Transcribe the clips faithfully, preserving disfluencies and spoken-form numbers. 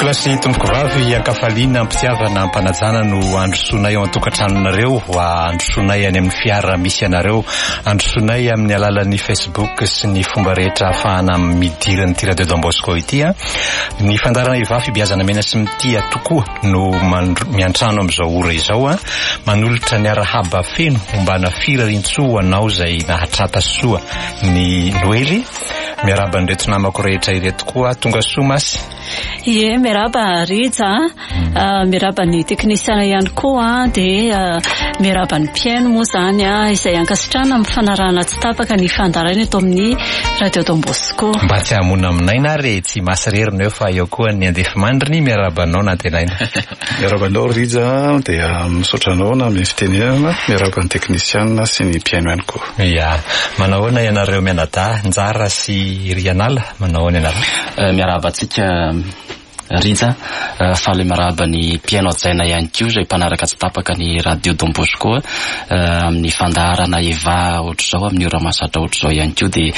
Toa sy tompoko vavy ankafaliana ampitiavana ampanajana no androsonay ao antokantranonareo androsonay any amin'ny fiara misy anareo androsonay amin'ny alalan'ny Facebook sy ny fomba rehetra ahafahana midirany ty radio Don Bosco ity a ny fandarana ivafy biazana mena sy mitia tokoa no miantrano amin'izao ora izao a manolotra ny arahaba feno ombana firarintsoa anao zay nahatrata soa ny Noely miaraba ndreto namako rehetra ireto koa tonga somasy Ie, miraba Riza, uh, miraba ny teknisiana ihany koa dia uh, miraba ny mpiaino moa zany a izay ankasitrana amin'ny fanarahana tsy tapaka ny fandarana eto amin'ny radio Don Bosco. Mba tsy hamono aminay na re tsy masirerina eo fa eo koa ny andefa mandriny miaraba anao na tenaina. Miaraba anao Riza dia misaotra anao na amin'ny fitenenana miaraba ny teknisiana sy ny mpiaino ihany koa. Ia, manahoana ianareo mianadahy Njara sy Rianala manahoana ianareo? Uh, miaraba antsika Riza, uh, faly maraba ny mpiaino ajaina ihany koa izay mpanaraka tsy tapaka ny radio Don Bosco uh, amin'ny fandaharana eva ohatr'izao amin'ny ora masatra ohatr'izao ihany koa dia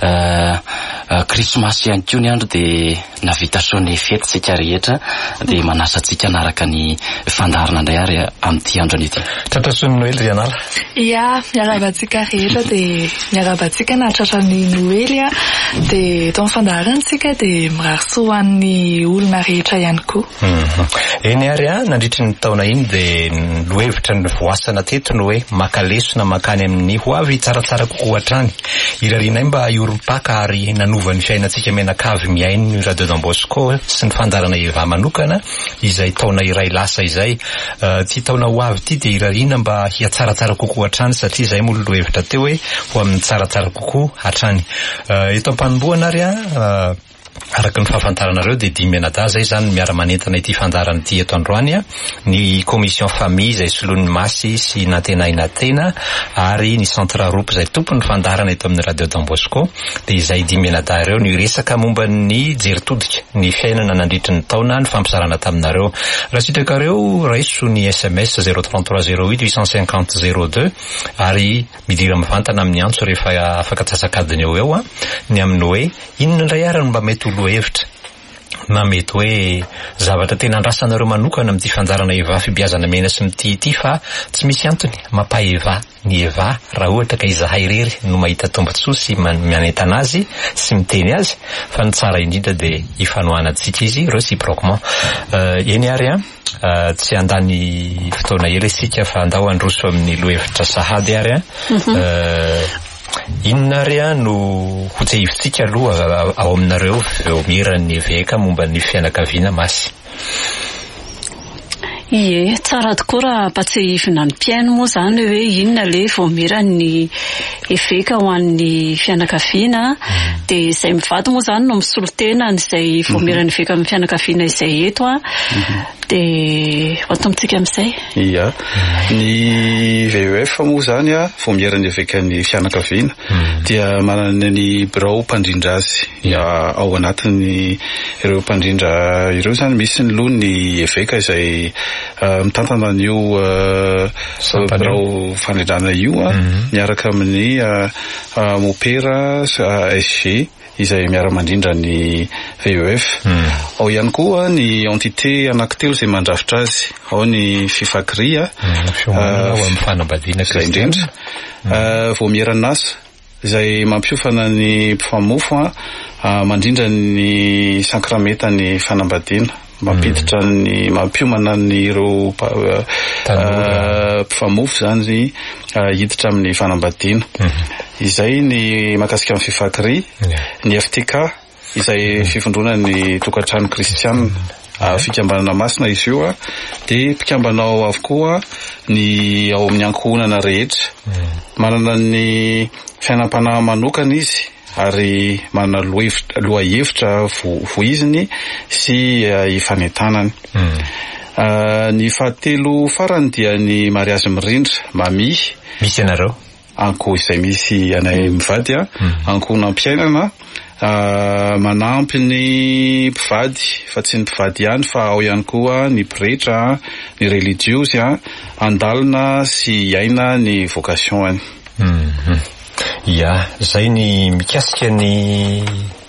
uh, uh, Krismasy ihany koa ny andro dia navita soa ny fety sika rehetra dia manasa antsika naraka ny fandaharana indray ary amin'ity andro an'ity. Tratra soa ny Noely Rianala? Ia, miaraba antsika rehetra dia miaraba antsika nahatratra ny Noely a dia eto amin'ny fandaharana antsika dia mirarisoa an'ny olona rehetra ihany koa. Eny ary a nandritry ny taona iny dia lohevitra ny voasana teto no hoe makalesona makany amin'ny ho avy tsaratsara kokoa hatrany irarinay mba iorom-paka ary nanovany fiainantsika menakavy miainy ny radio Don Bosco sy ny fandarana eva manokana izay taona iray lasa izay ty taona ho avy ty dia irarina mba hiatsaratsara kokoa hatrany satria izay moa lohevitra teo hoe ho amin'ny tsaratsara kokoa hatrany eto am-panomboana ary a araka ny fahafantaranareo dia dimy menada zay zany miara-manentana ity fandarana ity eto androany a ny commission famille izay solon'ny masy sy natenainatena ary ny centre roupe izay tompony fandarana eto amin'ny radio Don Bosco dia izay dimy menada ireo ny resaka momba ny jeritodika ny fiainana nandritry ny taona ny fampizarana taminareo raha sitrakareo raiso ny S M S zéro trente-trois zéro huit huit cent cinquante zéro deux ary midira mivantana amin'ny antso rehefa afaka tsasakadiny eo eo a ny amin'ny hoe inona indray ary mba mety lohevitra na mety hoe zavatra tena andrasanareo manokana amin'ity fandarana eva fibiazana mena sy mity ity fa tsy misy antony mampa eva ny eva raha ohatra ka izahay rery no mahita tombontsoa sy manentana azy sy miteny azy fa ny tsara indrindra dia ifanohana antsika izy réciproquement eny ary a Uh, tsy andany fotoana ela isika fa andao androso amin'ny lohevitra sahady ary a uh, inona ary a no hotsehivitsika aloha ao aminareo eo miran'ny eveka momba ny fianakaviana masy. Ie, tsara tokoa raha patsehivina ny mpiaino moa zany hoe inona le voamira ny eveka ho an'ny fianakaviana dia izay mivady moa zany no misolo tena izay voamira ny eveka amin'ny fianakaviana izay eto a dia atomitsika amin'izay. Ia, ny V E F moa zany a voamira ny eveka ny fianakaviana dia manana ny birao mpandrindra azy ia ao anatiny ireo mpandrindra ireo zany misy ny loha ny eveka izay Uh, mitantana an'io uh, birao fandradrana io a miaraka amin'ny uh, uh, mopera uh, S G izay miara-mandrindra ny V E F mm. ao ihany koa ny entité anankitelo izay mandrafitra azy ao ny fifakria mifanambadiana indrindra voamieranasa izay mampiofana ny mpifamofo uh, mandrindra ny sankrameta ny fanambadiana mampiditra ny mampiomana ny ireo mpifamofo zany hiditra amin'ny fanambadiana izay ny makasika amin'ny fifakry ny F T K izay fifondrona ny tokantrano kristianina fikambanana masina izy io a dia mpikambanao avokoa ny ao amin'ny ankohonana rehetra manana ny fiainam-panahy manokana izy ary manana loha hevitra voiziny sy ifanentanany. Ny fahatelo farany dia ny mariazy mirindra mami misy anareo ankoho izay misy anay mivady a ankoho nampiainana manampy ny mpivady fa tsy ny mpivady ihany fa ao ihany koa ny pretra ny religiosy andalina sy iaina ny vocation any. Ya, zay ny mikasika ny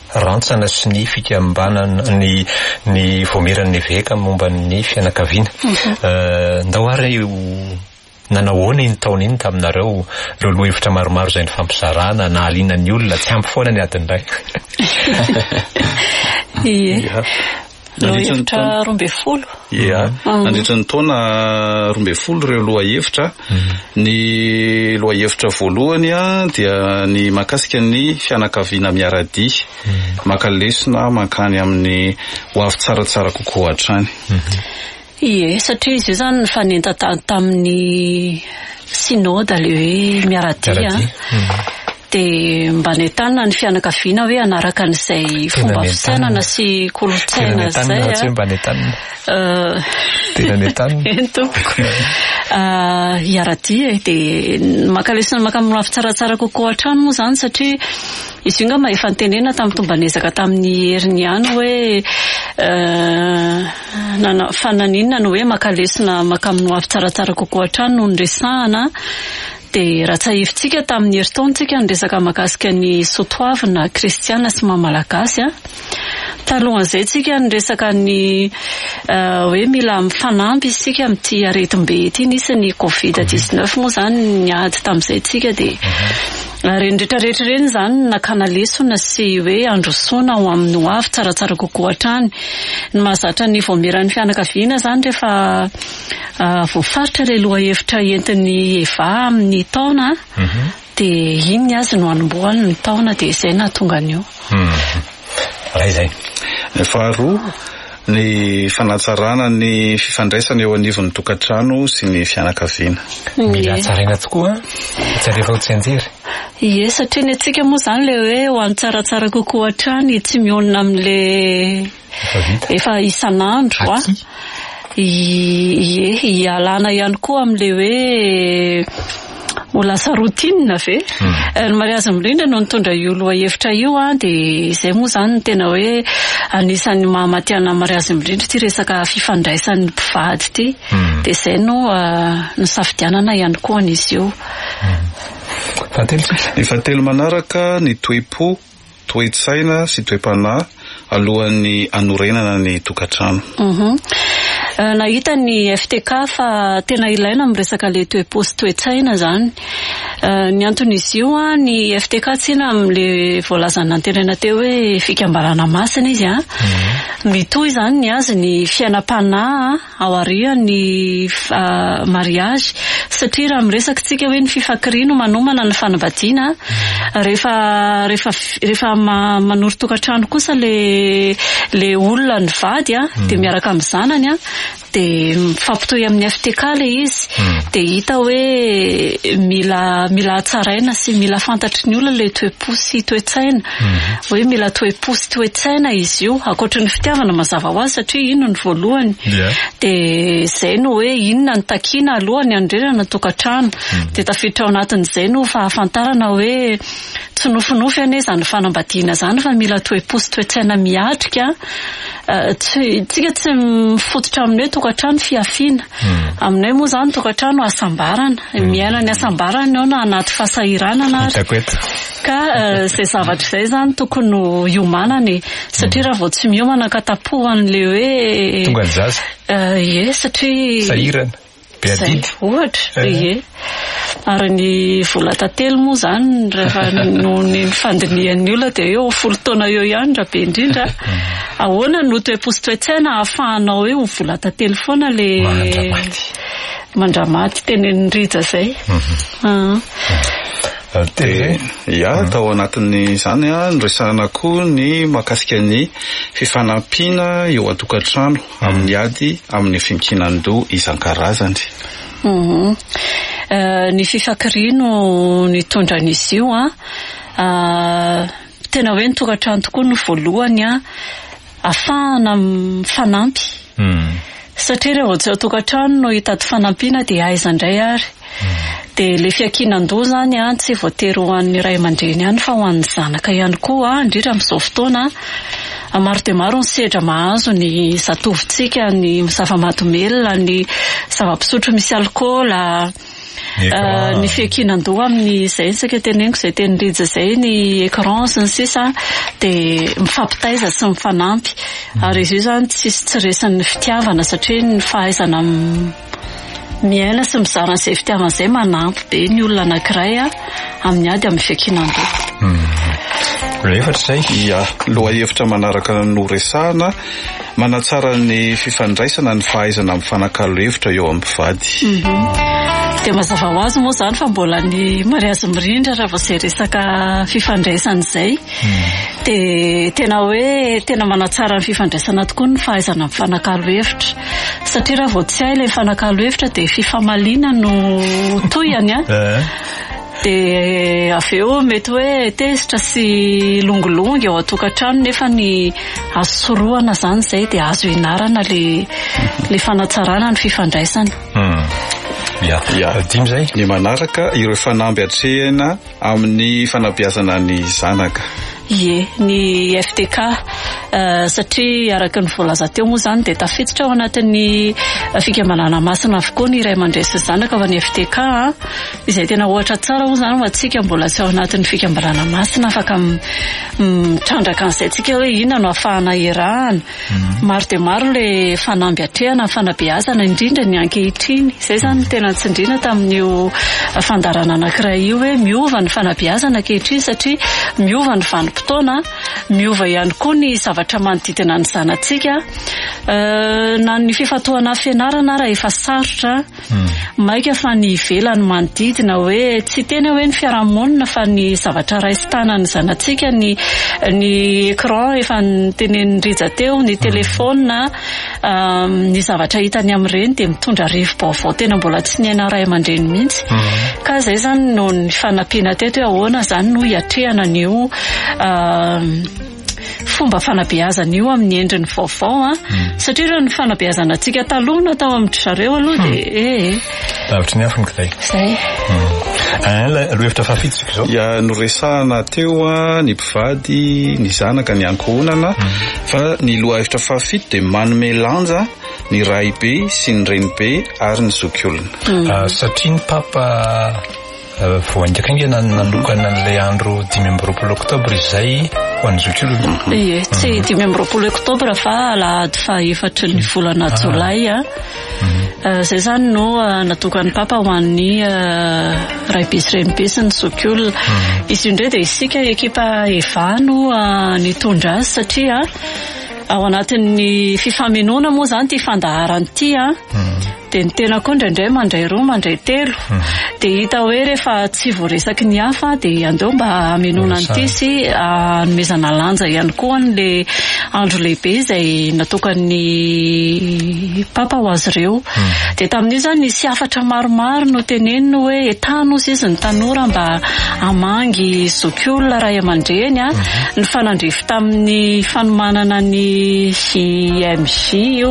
rantsana sy ny fikambanana ny ny voamiran'ny veka momba ny fianakaviana. Ndao ary nanahoana iny taona iny taminareo ireo lohevitra maromaro izay ny fampizarana na aliana ny olona tsy ampy foana ny adin'iray. Ie. Lohevitra roa ambin'ny folo. Ia. Nandritra ny taona roa ambin'ny folo ireo lohahevitra. Ny lohahevitra voalohany a dia ny mahakasika ny fianakaviana miaradia. Maka lesona mankany amin'ny ho avy tsaratsara kokoa hatrany. Ie, satria izy io zany fanenta tamin'ny synode le hoe miaradia. De mba nentanina ny fianakaviana hoe anaraka an'izay fomba fisainana sy kolontsaina zay. Mba nentanina. Tena nentanina. Entoko. Iaradia de maka lesona maka amin'ny avy tsaratsara kokoa hatrany moa zany satria izy io ngamba efa nitenena tamin'ny tombanezaka tamin'ny heriny ihany hoe nana fananinana no hoe maka lesona maka amin'ny avy tsaratsara kokoa hatrany no nresahana. De raha tsahivitsika tamin'ny herintaontsika ny resaka mahakasika ny soatoavina kristiana sy mahamalagasy a. Talohan'izay tsika ny resaka ny hoe mila mifanampy isika amin'ity aretim-be ity nisy ny covid dix-neuf moa zany ny ady tamin'izay tsika de reny rehetrarehetra reny zany nakana lesona sy hoe androsoana ho amin'ny ho avy tsaratsara kokoa hatrany. Ny mahazatra ny voamiran'ny fianakaviana zany rehefa voafaritra ilay lohahevitra entin'ny Eva amin'ny taona de iny azy no anombohany ny taona de izay nahatonga an'io. Raha izay. Faharoa ny fanatsarana ny fifandraisana eo anivon'ny tokantrano sy ny fianakaviana. Mila tsaraina tokoa tsy rehefa ho tsy anjery. Ie, satria ny antsika moa zany le hoe ho any tsaratsara kokoa hatrany tsy mionona amin'le efa isan'andro a. Ie, ialana ihany koa amin'le hoe ho lasa routine ve. Ny mariazy mirindra no nitondra io lohahevitra io a de izay moa zany tena hoe anisan'ny mahamatiana mariazy mirindra ity resaka fifandraisan'ny mpivady ity. De izay no nisafidianana ihany koa an'izy io. Ny fahatelo manaraka ny toe-po, toe-tsaina sy toe-panahy alohan'ny anorenana ny tokantrano. Nahita ny F T K fa tena ilaina amin'ny resaka le toe-po sy toe-tsaina zany. Ny anton'izy io a ny F T K tsina amin'le voalazana nantenana teo hoe fikambanana masina izy a. Mitohy zany ny azy ny fiainam-panahy ao aorian'ny mariage satria raha miresaka tsika hoe ny fifankiriana manomana ny fanambadiana rehefa rehefa rehefa manoro tokantrano kosa le le olona ny vady a de miaraka amin'ny zanany a de mifampitohy amin'ny F T K le izy de hita hoe mila mila tsaraina sy mila fantatry ny olona le toe-po sy toe-tsaina hoe mila toe-po sy toe-tsaina izy io ankoatra ny fitiavana mazava ho azy satria ino ny voalohany de zay no hoe inona ny takina alohan'ny andrerana tokantrano de tafiditra ao anatin'izay no fahafantarana hoe tsy nofinofy ane zany fanambadiana zany fa mila toe-po sy toe-tsaina miatrika. Tsy tsika tsy mifototra amin'ny hoe tokantrano fiafiana. Aminay moa zany tokantrano asambarana, miaina ny asambarana ao na anaty fahasahiranana ka zay zavatra izay zany tokony ho iomanany satria raha vao tsy miomana ka tapohan'le hoe tonga ny zaza. Ie, satria sahirana be adidy ohatra. Ie. Ary ny vola tantely moa zany rehefa no ny fandinihan'ny olona de eo folo taona eo ihany raha be indrindra. Ahoana no toe-po sy toe-tsaina ahafahanao hoe ho vola tantely foana le mandramaty tenen'ny Rija zay. Ia, tao anatin'ny zany a noresahana koa ny mahakasika ny fifanampiana eo an-tokantrano amin'ny ady amin'ny finkinan-doha isan-karazany. Ny fifankiriano nitondra an'izy io a tena hoe ny tokantrano tokoa no voalohany a ahafahana mifanampy satria rehefa tsy ao tokantrano no hitady fanampiana de aiza indray ary. De le fiankinan-doha zany a tsy voatery ho an'ny ray aman-dreny ihany fa ho an'ny zanaka ihany koa indrindra amin'izao fotoana maro de maro ny sedra mahazo ny zatovintsika ny zava-mahadomelina ny zava-pisotro misy alkôla ny fiakinan-doha amin'izay isaka teneniko izay teny rija izay ny écran sy ny sisa dia mifampitaiza sy mifanampy ary izy io izany tsisy tsiresan'ny fitiavana satria ny fahaizana miaina sy mizara an'izay fitiavana izay manampy be ny olona anankiray amin'ny ady amin'ny fiakinan-doha. Efatra izay? Ia, lohahevitra manaraka no resahana manatsara ny fifandraisana ny fahaizana mifanakalo hevitra eo amin'ny mpivady. Dia mazava ho azy moa izany fa mbola ny mariazy mirindra raha vao izay resaka fifandraisana izay dia tena hoe tena manatsara ny fifandraisana tokoa ny fahaizana mifanakalo hevitra satria raha vao tsy hay ilay mifanakalo hevitra dia fifamaliana no tohany a dia avy eo mety hoe tezitra sy longolongy ao an-tokantrano nefa ny azo sorohana izany izay dia azo inarana ilay fanatsarana ny fifandraisana. Ya, ya, dimy zay. Ny manaraka ireo fanamby hatrehana amin'ny fanabeazana ny zanaka. Ie, ny F T K satria araka ny voalaza teo moa izany dia tafiditra ao anatin'ny fikambanana masina avokoa ny iray aman-dreny zanaka ao amin'ny F T K izay tena ohatra tsara moa izany antsika mbola tsy ao anatin'ny fikambanana masina afaka mitrandraka an'izay tsika hoe inona no ahafahana iarahana. Maro dia maro ilay fanamby hatrehana fanabeazana indrindra ny ankehitriny. Izay izany tena nitsindriana tamin'io fandarana anankiray io hoe miova ny fanabeazana ankehitriny satria miova ny vanim-potoana, miova ihany koa ny zavatra manodidina ny zanantsika. Na ny fifatoana fianarana raha efa sarotra maika fa ny ivelany manodidina hoe tsy tena hoe ny fiarahamonina fa ny zavatra raisin-tanany zanantsika ny ny écran efa tenen'ny rija teo, ny telefona, ny zavatra hitany amin'ireny dia mitondra rivo-baovao tena mbola tsy niaina ray aman-dreny mihitsy. Ka izay izany no ny fanampiana teto hoe ahoana izany no hiatrehana an'io fomba fanabeazana io amin'ny endriny vaovao satria raha ny fanabeazana antsika taloha natao amin'ny zareo aloha dia eh lavitra ny afony kitay izay. Aloha hevitra fafitsika izao. Ia, noresahana teo ny mpivady, ny zanaka, ny ankohonana fa ny lohahevitra fafito dia manome lanja ny raibe sy ny renibe ary ny zokiolona. Satria ny papa voaingaka inge nanokana n'ilay andro dimy amby roapolo oktobra izay ho an'ny zokiolona. Ie, tsy dimy amby roapolo oktobra fa alahady fa efatra ny volana jolay a. Izay izany no natokany papa ho an'ny raibe sy renibe sy ny zokiolona. Izy indray dia isika ekipa Eva no nitondra azy satria ao anatin'ny fifamenoana moa izany ty fandaharany ity a dia ny tena koa indraindray mandray roa mandray telo dia hita hoe rehefa tsy voaresaky ny hafa dia andeo mba hamenona an'ity sy hanomezana lanja ihany koa an'ilay andro lehibe izay natokany papa ho azy ireo. Dia tamin'io izany nisy hafatra maromaro no teneniny hoe entahana ozy izy ny tanora mba hamangy zokiolona ray aman-dreny a ny fanandrify tamin'ny fanomanana ny J M J io.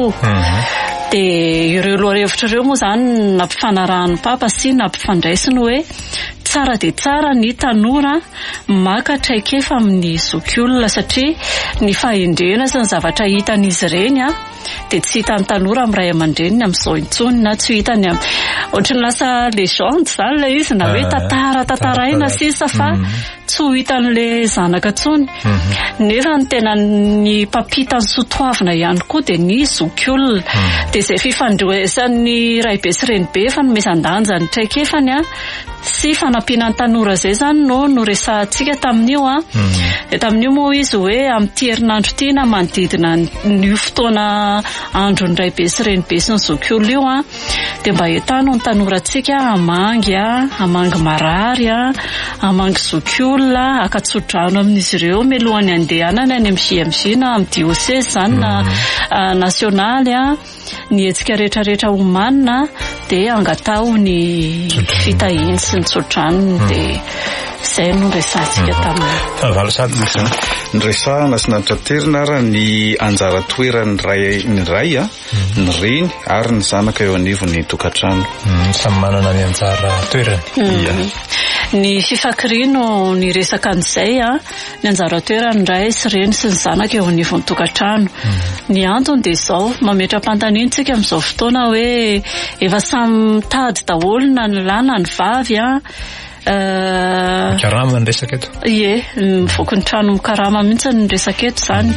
Dia ireo lohahevitra ireo moa izany nampifanarahan'ny papa sy nampifandraisiny hoe tsara dia tsara ny tanora maka traikefa amin'ny zokiolona satria ny fahendrena sy ny zavatra hitan'izy ireny a dia tsy hitan'ny tanora amin'ny ray aman-dreniny amin'izao intsony na tsy hitany ohatrany lasa légende izany ilay izy na hoe tantara tantaraina sisa fa tsy ho hitan'ilay zanaka intsony. Nefa ny tena ny mpampitany soatoavina ihany koa dia ny zokiolona dia izay fifandroesan'ny raibe sy renibe fa nomezan-danja ny traikefany a sy fanampiana ny tanora izay izany no noresahantsika tamin'io a. Dia tamin'io moa izy hoe amin'ity herinandro ity na manodidina ny fotoana andro ny raibe sy renibe sy ny zokiolona io a dia mba entano ny tanorantsika hamangy a hamangy marary a hamangy zokiolona akatsodrano amin'izy ireo mialohan'ny andehanana any amin'ny J M J na amin'ny diocèse izany na nasionaly a ny hetsika rehetrarehetra omanina dia angatao ny fitahiny sy ny tsodranony dia izay no resahantsika tamin'io. Nyresahana sy nantraterina ara ny anjara toeran'ny ray ny ray a ny reny ary ny zanaka eo anivon'ny tokantrano. Samy manana ny anjara toerany. ny fifakirino ny resaka an'izay a ny anjara toerany indray sy reny sy ny zanaka eo anivon'ny tokantrano. Ny antony dia izao mametram-panontaniana tsika amin'izao fotoana hoe efa samy mitady daholo na ny lahy na ny vavy a. Mikarama ny resaka eto. Ie, mivoaka ny trano mikarama mihitsy ny resaka eto zany.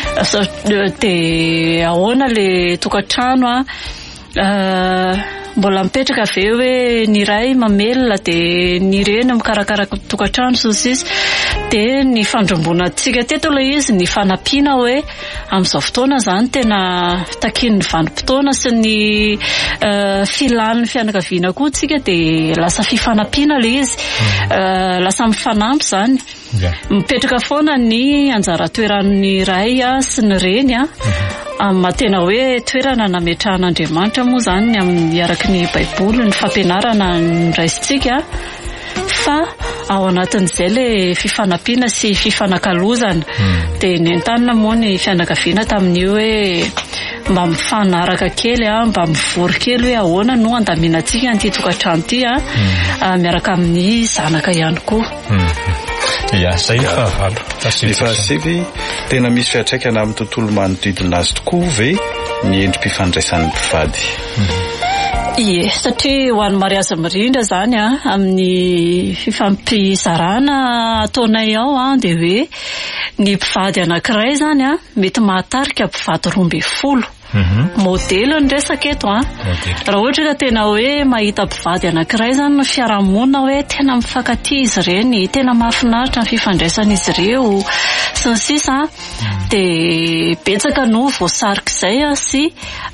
Dia ahoana le tokantrano a mbola mipetraka ve hoe ny iray mamelona dia ny reny mikarakara tokantrano sosisy dia ny fandrombona antsika teto ilay izy ny fanampiana hoe amin'izao fotoana zany tena takin'ny vanim-potoana sy ny filan'ny fianakaviana koa tsika dia lasa fifanampiana ilay izy, lasa mifanampy zany. Mipetraka foana ny anjara toeran'ny iray sy ny reny a amin'ny tena hoe toerana nametrahan'Andriamanitra moa zany amin'ny araky ny Baiboly ny fampianarana ny raisintsika fa ao anatin'izay le fifanampiana sy fifanakalozana. Dia nentanina moa ny fianakaviana tamin'io hoe mba mifanaraka kely a mba mivory kely hoe ahoana no andaminantsika an'ity tokantrano ity a miaraka amin'ny zanaka ihany koa. Ya, zay ny fahavalo. Ny fahasivy tena misy fiantraikana amin'ny tontolo manodidina azy tokoa ve ny endrim-pifandraisan'ny mpivady. Ie, satria ho an'ny mariazy mirindra zany a amin'ny fifampizarana ataonay ao a dia hoe ny mpivady anankiray zany a mety mahatarika mpivady roa ambin'ny folo. Modelo ny resaka eto a. Raha ohatra ka tena hoe mahita mpivady anankiray zany ny fiarahamonina hoe tena mifankatia izy ireny, tena mahafinaritra ny fifandraisan'izy ireo sy ny sisa dia betsaka no voasarika izay a sy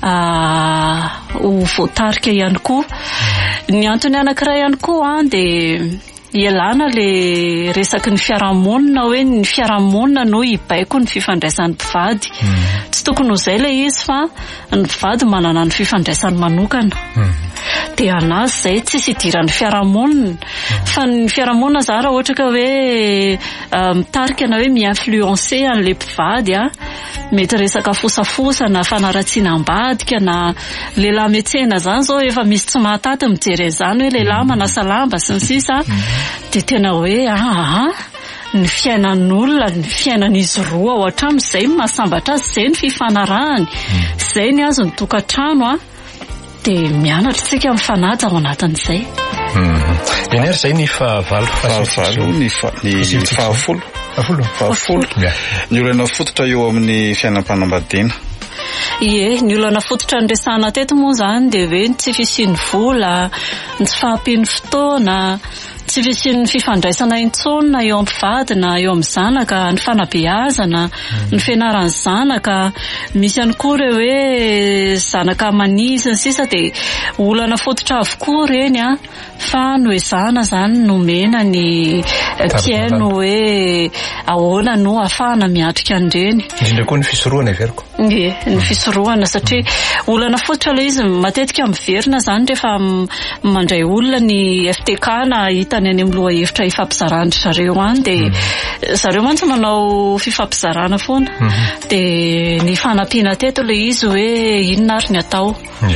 ho voatarika ihany koa. Ny antony anankiray ihany koa a dia ialana le resaky ny fiarahamonina hoe ny fiarahamonina no hibaiko ny fifandraisan'ny mpivady. Tsy tokony ho izay le izy fa ny mpivady manana ny fifandraisany manokana. Dia anazy izay tsisy hidiran'ny fiarahamonina fa ny fiarahamonina zany raha ohatra ka hoe mitarika na hoe mi-influencer an'ilay mpivady a mety resaka fosafosana fanaratsiana-mbadika na lehilahy miantsena zany zao efa misy tsy mahataty mijery an'izany hoe lehilahy manasa lamba sy ny sisa dia tena hoe ah ny fiainan'olona ny fiainan'izy roa ao hatramy izay mahasambatra azy, izay ny fifanarahany, izay ny azo ny tokantrano a dia mianatra tsika mifanaja ao anatin'izay. Eny ary izay ny fahavalo fahavalo ny fahafolo fahafolo ny olana fototra eo amin'ny fiainam-panambadiana. Ie, ny olana fototra ny resahana teto moa zany dia hoe ny tsy fisian'ny vola, ny tsy fahampian'ny fotoana, tsy fisian'ny fifandraisana intsonina eo amin'ny mpivady na eo amin'ny zanaka, ny fanabeazana, ny fianaran'ny zanaka, misy ihany koa ireo hoe zanaka manisa ny sisa dia olana fototra avokoa ireny a fa noezana zany nomena ny mpiaino hoe ahoana no ahafahana miatrika an'ireny. Indrindra koa ny fisorohana everiko. Ie, ny fisorohana satria olana fototra ilay izy matetika miverina zany rehefa mandray olona ny F T K na hitany any amin'ny loha hevitra hifampizarana zareo any dia zareo mantsy manao fifampizarana foana dia ny fanampiana teto ilay izy hoe inona ary ny atao.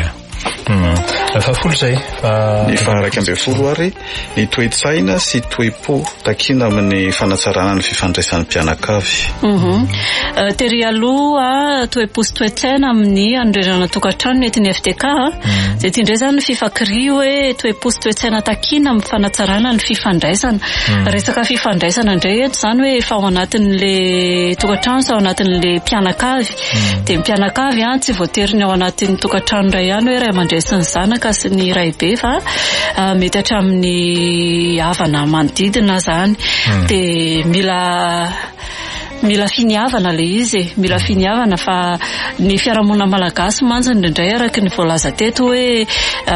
Fahafolo zay ny faharaiky ambin'ny folo ary ny toe-tsaina sy toe-po takiana amin'ny fanatsarana ny fifandraisan'ny mpianakavy. Tery aloha toe-po sy toe-tsaina amin'ny anorenana tokantrano mety ny F T K dia ity indray zany ny fifakiri hoe toe-po sy toe-tsaina takiana amin'ny fanatsarana ny fifandraisana. Resaka fifandraisana indray eto zany hoe efa ao anatin'le tokantrano sy ao anatin'le mpianakavy dia mpianakavy a tsy voatery ny ao anatin'ny tokantrano iray ihany hoe ray aman-dreny ny zanaka sy ny ray be fa mety hatramin'ny havana manodidina zany dia mila mila finiavana le izy mila finiavana fa ny fiarahamonina malagasy mantsy indraindray araky ny voalaza teto hoe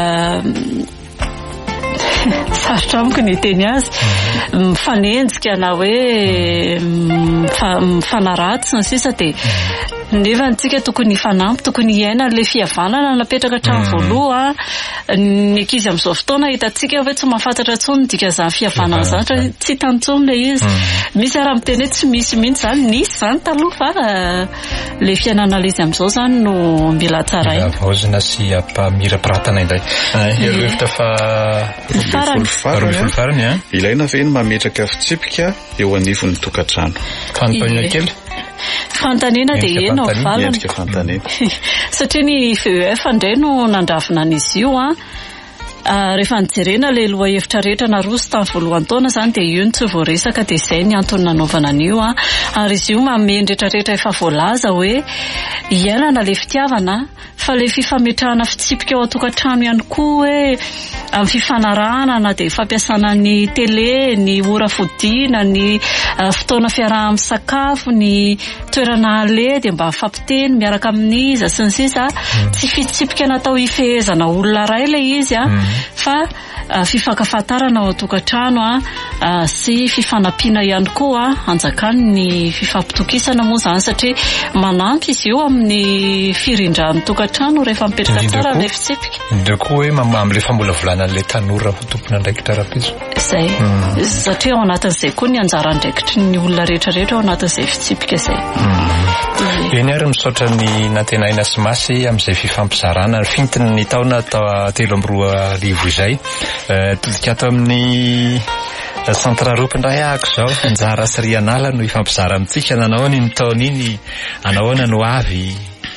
sarotra amiko ny teny azy mifanenjika na hoe mifanaratsy sy ny sisa dia nefa antsika tokony fanampy tokony iaina le fihavanana napetraka hatrany voaloha ny ankizy amin'izao fotoana hitantsika hoe tsy mahafantatra tsony dika zany fihavanana zany tsy tantsony le izy misy raha miteny hoe tsy misy mihitsy zany nisy zany taloha fa le fiainana le izy amin'izao zany no mila tsara iny vaozina sy ampamirapiratana indray ero hevitra fa farany farany a ilaina ve ny mametraka fitsipika eo anivon'ny tokantrano fanontaniana kely fanontaniana dia eny ao valany satria ny V E F indray no nandravina an'izy io a rehefa nijerena le loha hevitra rehetra naroso tamin'ny voalohany taona zany dia io ny tsy voaresaka dia izay ny antony nanaovana an'io a ary izy io mameno rehetrarehetra efa voalaza hoe iainana le fitiavana fa le fifametrahana fitsipika ao an-tokantrano ihany koa hoe amin'ny fifanarahana na dia fampiasana ny tele ny ora fodiana ny fotoana fiaraha misakafo ny toerana ale dia mba fampiteny miaraka amin'iza sy ny sisa tsy fitsipika natao hifehezana olona ray le izy a fa fifankafantarana ao an-tokantrano a sy fifanampiana ihany koa anjakany ny fifampitokisana moa zany satria manampy izy io amin'ny firindran'ny tokantrano rehefa mipetraka tsara le fitsipika indreo koa hoe amin'le famolavolana an'le tanora ho tompona andraikitra rapiso izay satria ao anatin'izay koa ny anjara andraikitry ny olona rehetrarehetra ao anatin'izay fitsipika izay eny ary misaotra ny nantenaina sy masy amin'izay fifampizarana fintiny ny taona telo amby roa arivo izay todika ato amin'ny centre Europe indray ahako zao anjara sy rianala no ifampizara amintsika nanao ny taona iny anahoana no avy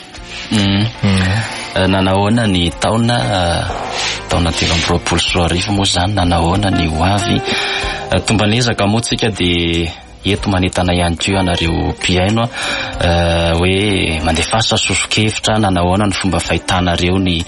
nanahoana ny taona taona telo amby roapolo sy roa arivo moa zany nanahoana ny ho avy tombanezaka moa tsika dia eto manentana ihany koa anareo mpiaino hoe mandefasa sosokevitra nanahoana ny fomba fahitanareo ny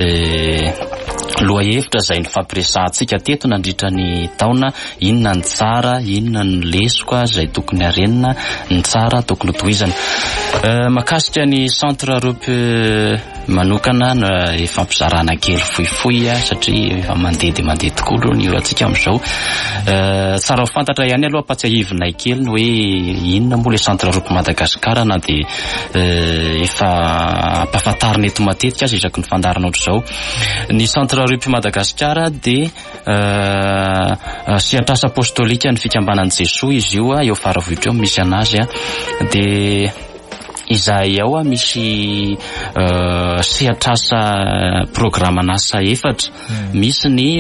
loha hevitra izay ny fampiresahantsika teto nandritra ny taona inona ny tsara inona ny lesoka izay tokony harenina ny tsara tokony hotohizana mahakasika ny centre Europe manokana ny fampizarana kely fohifohy satria efa mandeha dia mandeha tokoa aloha ny io antsika amin'izao tsara ho fantatra ihany aloha ampatsiahivinay kely ny hoe inona moa le centre Europe Madagasikara na dia efa ampahafantarina eto matetika azy isaky ny fandarana ohatr'izao ny centre Europe Madagasikara dia siatrasa apostolika ny fikambanan'i Jesoa izy io eo faravitra eo misy anazy dia izahay ao misy siatrasa programan'asa efatra misy ny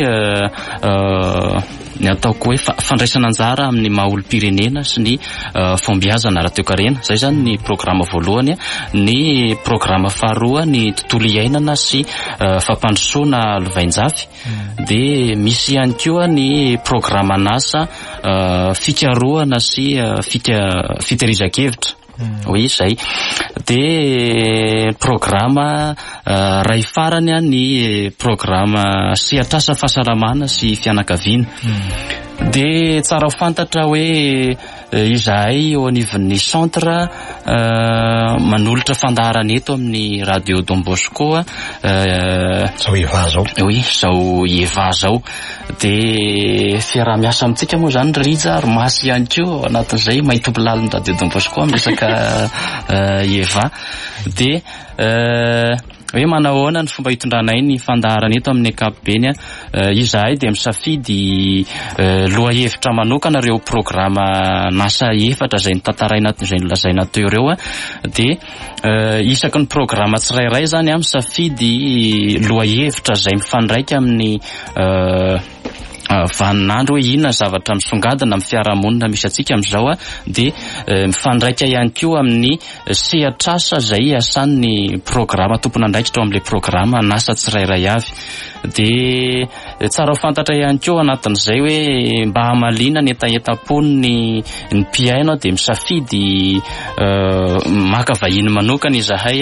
ny ataoko hoe fandraisana anjara amin'ny maha-olom-pirenena sy ny fombiazana raha-toekarena izay zany ny programa voalohany ny programa faharoa ny tontolo iainana sy fampandrosoana lovainjafy dia misy ihany koa ny programan'asa fikarohana sy fitehirizan-kevitra oui izay dia programa ray farany ny programa siatrasa fahasalamana sy fianakaviana dia tsara ho fantatra hoe izahay eo anivon'ny centre manolotra fandaharana eto amin'ny radio Don Bosco zao eva zao oui zao eva zao dia fiaraha-miasa amintsika moa zany rija ary masy ihany koa anatin'izay mahitopo lalin'ny radio Don Bosco miresaka eva dia hoe manahoana ny fomba hitondranay ny fandaharana eto amin'ny ankapobeny izahay dia misafidy loha hevitra manokana ireo programa nasa efatra izay nitantaraina izay nolazaina teo ireo dia isaky ny programa tsirairay zany a misafidy loha hevitra izay mifandraika amin'ny vaninandro hoe inona zavatra misongadina amin'ny fiarahamonina misy atsika amin'izao dia mifandraika ihany koa amin'ny sehatrasa izay asan'ny programa tompona andraikitra ao amin'ilay programa nasa tsirairay avy dia tsara ho fantatra ihany koa anatin'izay hoe mba hamalina ny etaetam-pony ny mpiaino dia misafidy maka vahiny manokana izahay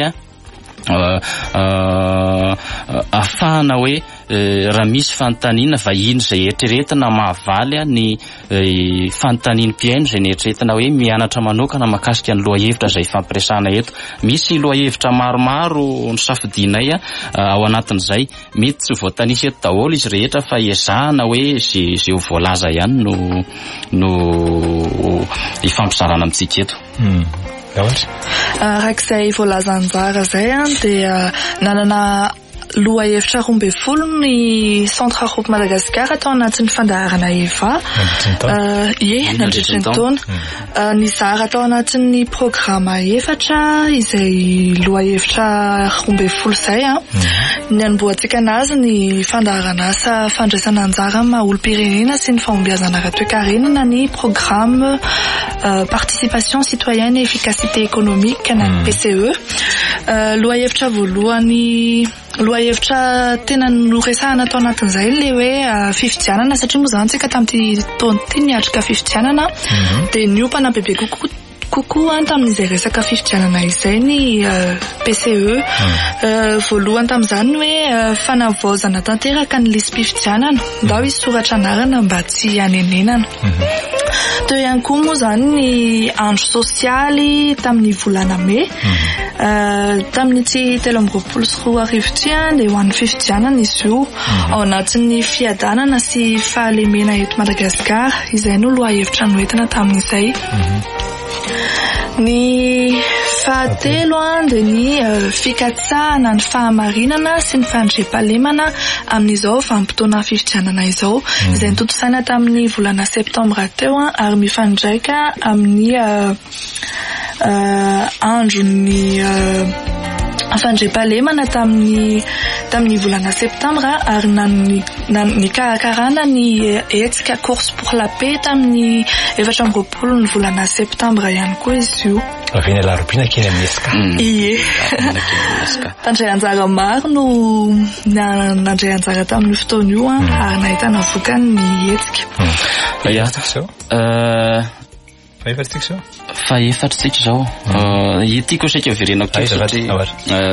ahafahana hoe raha misy fanontaniana vahiny izay eritreretina mahavaly ny fanontaniany mpiaino izay neritreretina hoe mianatra manokana mahakasika ny loha hevitra izay fampiresahana eto misy loha hevitra maromaro ny safidinay ao anatin'izay mety tsy voatanisa eto daholo izy rehetra fa ezahana hoe zay ho voalaza ihany no no ifampizarana amintsika eto Arak'izay voalaza anjara zay a dia nanana loha hevitra roa ambin'ny folo ny Centre Europe Madagascar tao anatin'ny fandaharana EVA. Ie, nandritra ny taona. Nizara tao anatin'ny programa efatra izay loha hevitra roa ambin'ny folo zay a. Ny anomboantsika anazy ny fandaharana asa fandraisana anjara maha olom-pirenena sy ny fahombiazana ara-toe-karenana ny programme participation citoyenne et efficacité économique na P C E. Loha hevitra voalohany loha hevitra tena noresahana tao anatin'izay le hoe fifidianana satria moa zany tsika tamin'ity taona ity niatrika fifidianana dia niompana bebe kokoa kokoa tamin'izay resaka fifidianana izay ny P C E. Voalohany tamin'izany hoe fanavaozana tanteraka ny lisam-pifidianana ndao izy soratra anarana mba tsy hanenenana. Teo ihany koa moa zany ny andro sosialy tamin'ny volana May. Tamin'ity telo amby roapolo sy roa arivo ity dia ho an'ny fifidianana izy io ao anatin'ny fiadanana sy fahalemena eto Madagasikara. Izay no loha hevitra noentina tamin'izay. Ny fahatelo dia ny fikatsahana ny fahamarinana sy ny fandriam-pahalemana amin'izao vanim-potoana fifidianana izao. Izay notontosaina tamin'ny volana septambra teo ary mifandraika amin'ny andron'ny fandriam-pahalemana tamin'ny tamin'ny volana septambra ary ny karakarana ny hetsika course pour la paix tamin'ny efatra amby roapolo ny volana septambra ihany koa izy io. Avy eny alarobina kely amin'ny esika. Ie. Tandray anjara maro no nandray anjara tamin'ny fotoana io ary nahitana vokany ny hetsika. Ia, so. Fa efatritsika zao? Fa efatritsika zao. Itiako saika verenako teo satria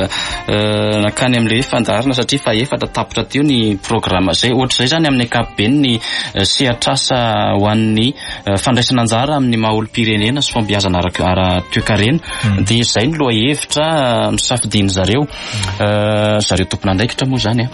nakany amin'ilay fandaharana satria fa efatra tapitra teo ny programma zay. Ohatr'izay zany amin'ny ankapobeny ny sehatr'asa ho an'ny fandraisana anjara amin'ny maha olom-pirenena sy fahombiazana ara-toe-karena. Dia izay ny loha hevitra misafidiany zareo. Zareo tompon'andraikitra moa zany.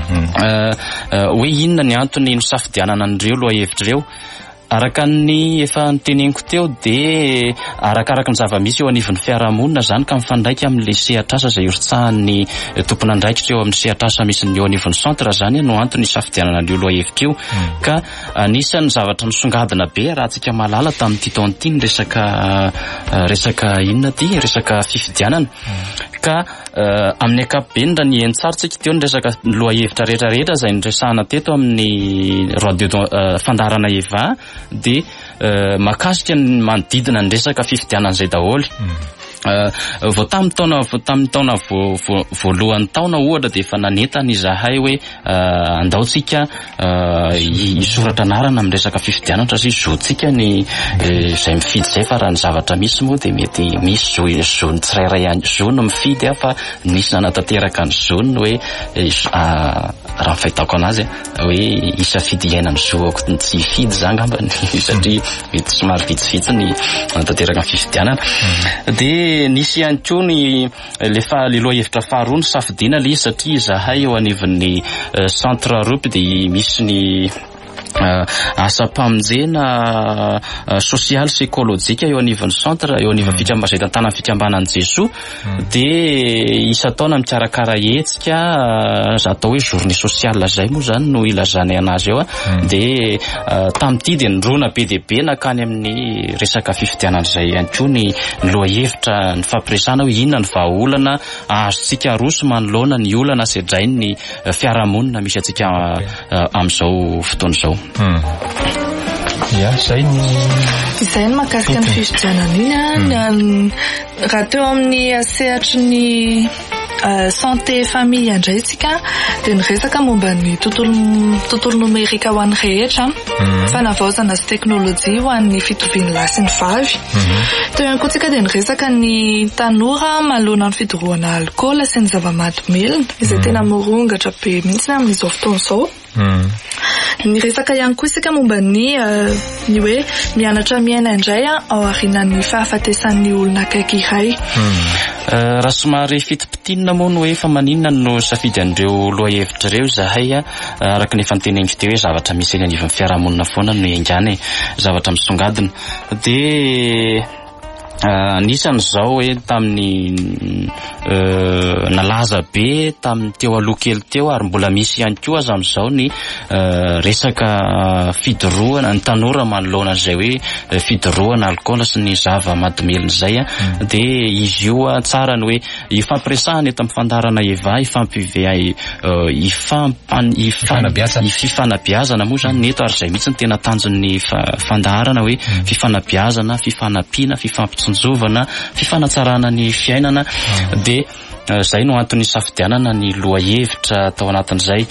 Hoe inona ny antony misafidianana an'ireo loha hevitra ireo? Araka ny efa niteneniko teo dia arakaraka ny zava-misy eo anivon'ny fiarahamonina zany ka mifandraika amin'ilay sehatr'asa izay horitsahan'ny tompon'andraikitra eo amin'ny sehatr'asa misy eo anivon'ny centre zany no antony safidianana an'io loha hevitra io. Ka anisan'ny zavatra misongadina be raha tsika mahalala tamin'ity taona ity ny resaka resaka inona ty resaka fifidianana. Ka amin'ny ankapobeny raha ny heny-tsara tsika teo ny resaka loha hevitra rehetrarehetra izay niresahana teto amin'ny radio fandaharana EVA dia mahakasika ny manodidina ny resaka fifidianana izay daholo. Vao tamin'ny taona tamin'ny taona voalohan'ny taona ohatra dia efa nanentana izahay hoe andaotsika hisoratra anarana amin'ny resaka fifidianana satria zotsika ny izay mifidy izay fa raha ny zavatra misy moa dia mety misy zony tsirairay ihany zony mifidy fa misy nanatanteraka ny zony hoe raha ny fahitako anazy hoe isafidy iainany zoako ny tsy hifidy zany ngambany satria mety somary vitsivitsy ny nanatanteraka ny fifidianana. Dia nisy ihany koa ny lefa le loha hevitra faharoa ny safidiana le satria izahay eo anivon'ny centre Europe dia misy ny asa-pamonjena sosialy sy ekôlôjika eo anivon'ny centre eo anivon'ny fikambazay tantanan'ny fikambanan'i Jesoa dia isa-taona mikarakara hetsika atao hoe journée sociale zay moa zany no ilazany anazy eo dia tamin'ity dia nirona be dia be nakany amin'ny resaka fifidianana izay ihany koa ny loha hevitra ny fampiresana hoe inona ny vahaolana azontsika roso manoloana ny olana sedray ny fiarahamonina misy atsika amin'izao fotoana izao. Ia, izay ny izay ny mahakasika ny fifidianana iny raha teo amin'ny sehatry ny santé famille andraitsika dia niresaka momba ny tontolo nomerika ho an'ny rehetra fanavaozana sy teknôlôjia ho an'ny fitoviany lahy sy ny vavy. Teo ihany koa tsika dia niresaka ny tanora manoloana ny fidorohana alkôla sy ny zava-mahadomelina izay tena morongatra be mihitsy amin'izao fotoana izao. Ny resaka ihany koa isika momba ny ny hoe mianatra miaina indray ao aorianan'ny fahafatesan'ny olona akaiky iray. Raha somary fitipitinina moa no hoe efa maninona no safidy an'ireo loha hevitra ireo izahay araka ny efa niteneniko teo hoe zavatra misy eny anivon'ny fiarahamonina foana no engany zavatra misongadina. Dia anisan'izao hoe tamin'ny nalaza be tamin'ny teo aloha kely teo ary mbola misy ihany koa aza amin'izao ny resaka fidorohana ny tanora manoloana an'izay hoe fidorohana alcool sy ny zava mahadomelina izay a dia izy io tsara ny hoe ifampiresahana eto amin'ny fandarana eva ifampive ififanabiazana moa zany neto ary izay mihitsy ny tena tanjon'ny fandaharana hoe fifanabiazana fifanampiana fifampitsonjovana fifanatsarana ny fiainana dia zay no antony safidianana ny lohahevitra tao anatin'izay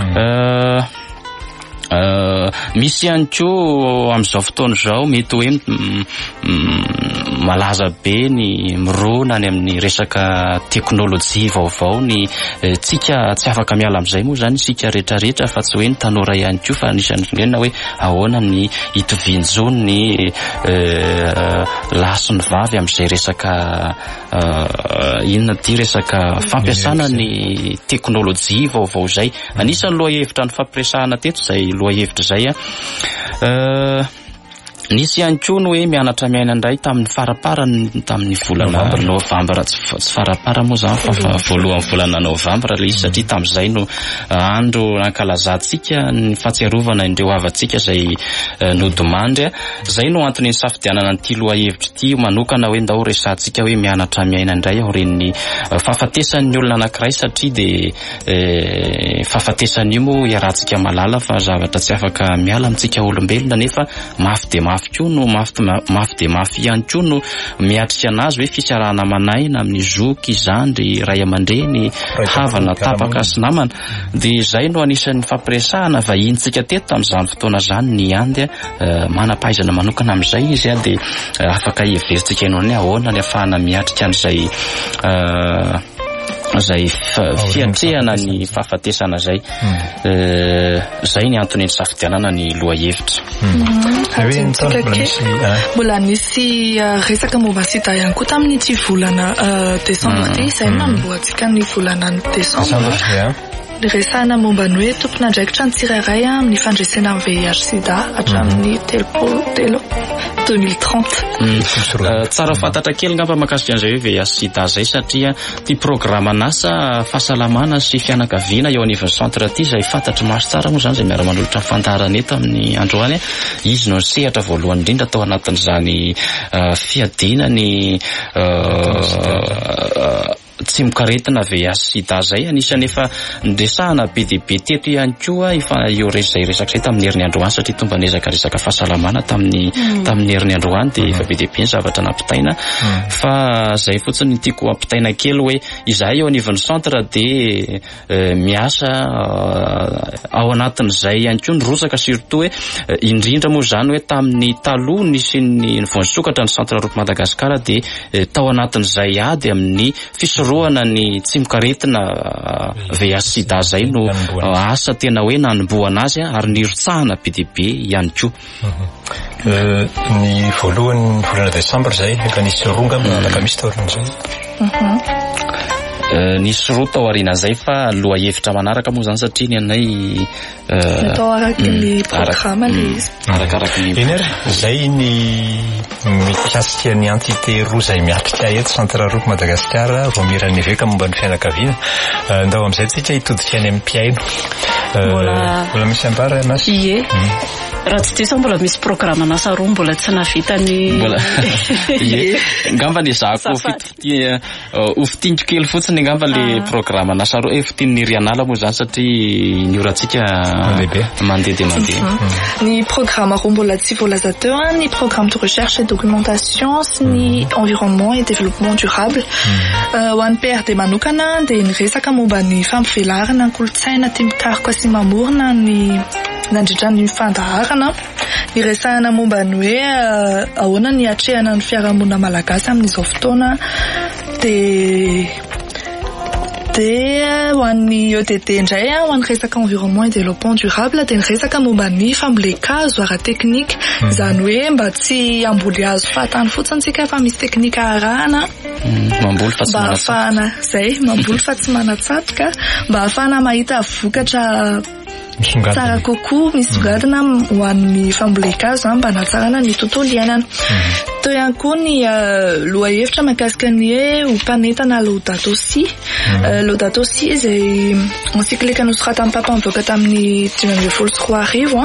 misy ihany koa amin'izao fotoana izao mety hoe malaza be ny mirona any amin'ny resaka teknôlôjia vaovao ny tsika tsy afaka miala amin'izay moa zany sika rehetrarehetra fa tsy hoe ny tanora ihany koa fa anisany firenena hoe ahoana ny itovinjony ny laso ny vavy amin'izay resaka inona ty resaka fampiasana ny teknôlôjia vaovao zay anisany lohahevitra ny fampiresahana teto zay lohahevitra zay a nisy ihany koa no hoe mianatra miaina indray tamin'ny faraparany tamin'ny volana novambra tsy farapara moa zany fa voalohan'ny volana novambra le izy satria tamin'izay no andro nankalazantsika ny fahatsiarovana indreo havantsika zay nodimandry zay no antony ny safidianana nyity lohahevitra ity manokana hoe ndao resantsika hoe mianatra miaina indray aoren'ny fahafatesan'ny olona anankiray satria dia fahafatesany io moa iarahantsika malala fa zavatra tsy afaka miala amintsika olombelona nefa mafy dia mafy koa no mafy dia mafy ihany koa no miatrika anazy hoe fisarahana manaina amin'ny zoky zandry ray aman-dreny havana tapaka sy namana dia izay no anisan'ny fampiresahana vahintsika teto tamin'izany fotoana zany ny andy manampahaizana manokana amin'izay izy a dia afaka hivezintsika ino ny ahoana ny ahafahana miatrika an'izay zay fiatrehana ny fahafatesana zay zay ny antony ny safidianana ny lohahevitra mbola nisy resaka momba sida ihany koa tamin'ity volana desambra ty izay manomboantsika ny volana ny desambra resahana momba ny hoe tompon'andraikitra ny tsirairay amin'ny fandresena amin'ny V I H sida hatramin'ny telopolo telo deux mille trente tsara fantatra kely ngamba mahakasika an'izay hoe V I H sida zay satria ty programa nasa fahasalamana sy fianakaviana eo anivon'ny centre ty izay fantatry maso tsara moa zany izay miara-manolotra fantarana eto amin'ny androany izy no nisehatra voalohany indrindra tao anatin'izany fiadiana ny tsy mikaretina V I H sida zay anisany efa ndresahana be dia be teto ihany koa efa eo zay resaka zay tamin'ny herin'ny androany satria tomba nezaka resaka fahasalamana tamin'ny tamin'ny herin'ny androany dia efa be dia be ny zavatra nampitaina fa zay fotsiny tiako ampitaina kely hoe izahay eo anivon'ny centre dia miasa ao anatin'izay ihany koa ny rosaka surtout hoe indrindra moa zany hoe tamin'ny taloha nisy ny vonisokatra ny centre Europe Madagasikara dia tao anatin'izay ady amin'ny fisorohana ny tsy mikaretina V I H sida zay no asa tena hoe nanomboana azy ary nirotsahana be dia be ihany koa ny voalohany volana desambra zay efa nisy ronga manaka misy taorin'izay nisy roa tao aoriana zay fa lohahevitra manaraka moa zany satria ny anay atao araky ny programa le izy arakaraky ny eny ary zay ny mikasika ny entité roa zay miatrika eto centre Europe Madagasikara vao mirany veka momba ny fianakaviana ndao amin'izay tsika hitodika any amin'ny mpiaino mbola misy ambara anasy ie raha tsy diso mbola misy programa nasa roa mbola tsy navitany mbola ie ngamba le zako ofitindro kely fotsiny ngamba le programa nasa roa efitiny rianala moa zany satria ny orantsika mandeha dia mandeha ny programme roa mbola tsy voalaza teo ny programme de recherche et documentation sy ny environnement et développement durable ho an'ny P R D manokana dia ny resaka momba ny fampivelarana ny kolotsaina tia mikaroka sy mamorona ny nandridrany fandaharana ny resahana momba ny hoe ahoana ny atrehana ny fiarahamonina malagasy amin'izao fotoana dia dia ho an'ny E D D indray ho an'ny resaka environnement et développement durable dia ny resaka momba ny famboleka-hazo ara-teknika izany hoe mba tsy amboly hazo fahatany fotsiny tsika fa misy teknika arahana mamboly fa tsy mba ahafahana zay mamboly fa tsy manatsatoka mba ahafahana mahita vokatra tsara kokoa misongadina ho an'ny famboleka-hazo mba hanatsarana ny tontolo iainana Teo ihany koa ny lohahevitra mahakasika ny hoe ho mpanentana Laudato Si. Laudato Si izay encyclique nosoratan'ny Papa mivoaka tamin'ny dimy ambin'ny folo sy roa arivo.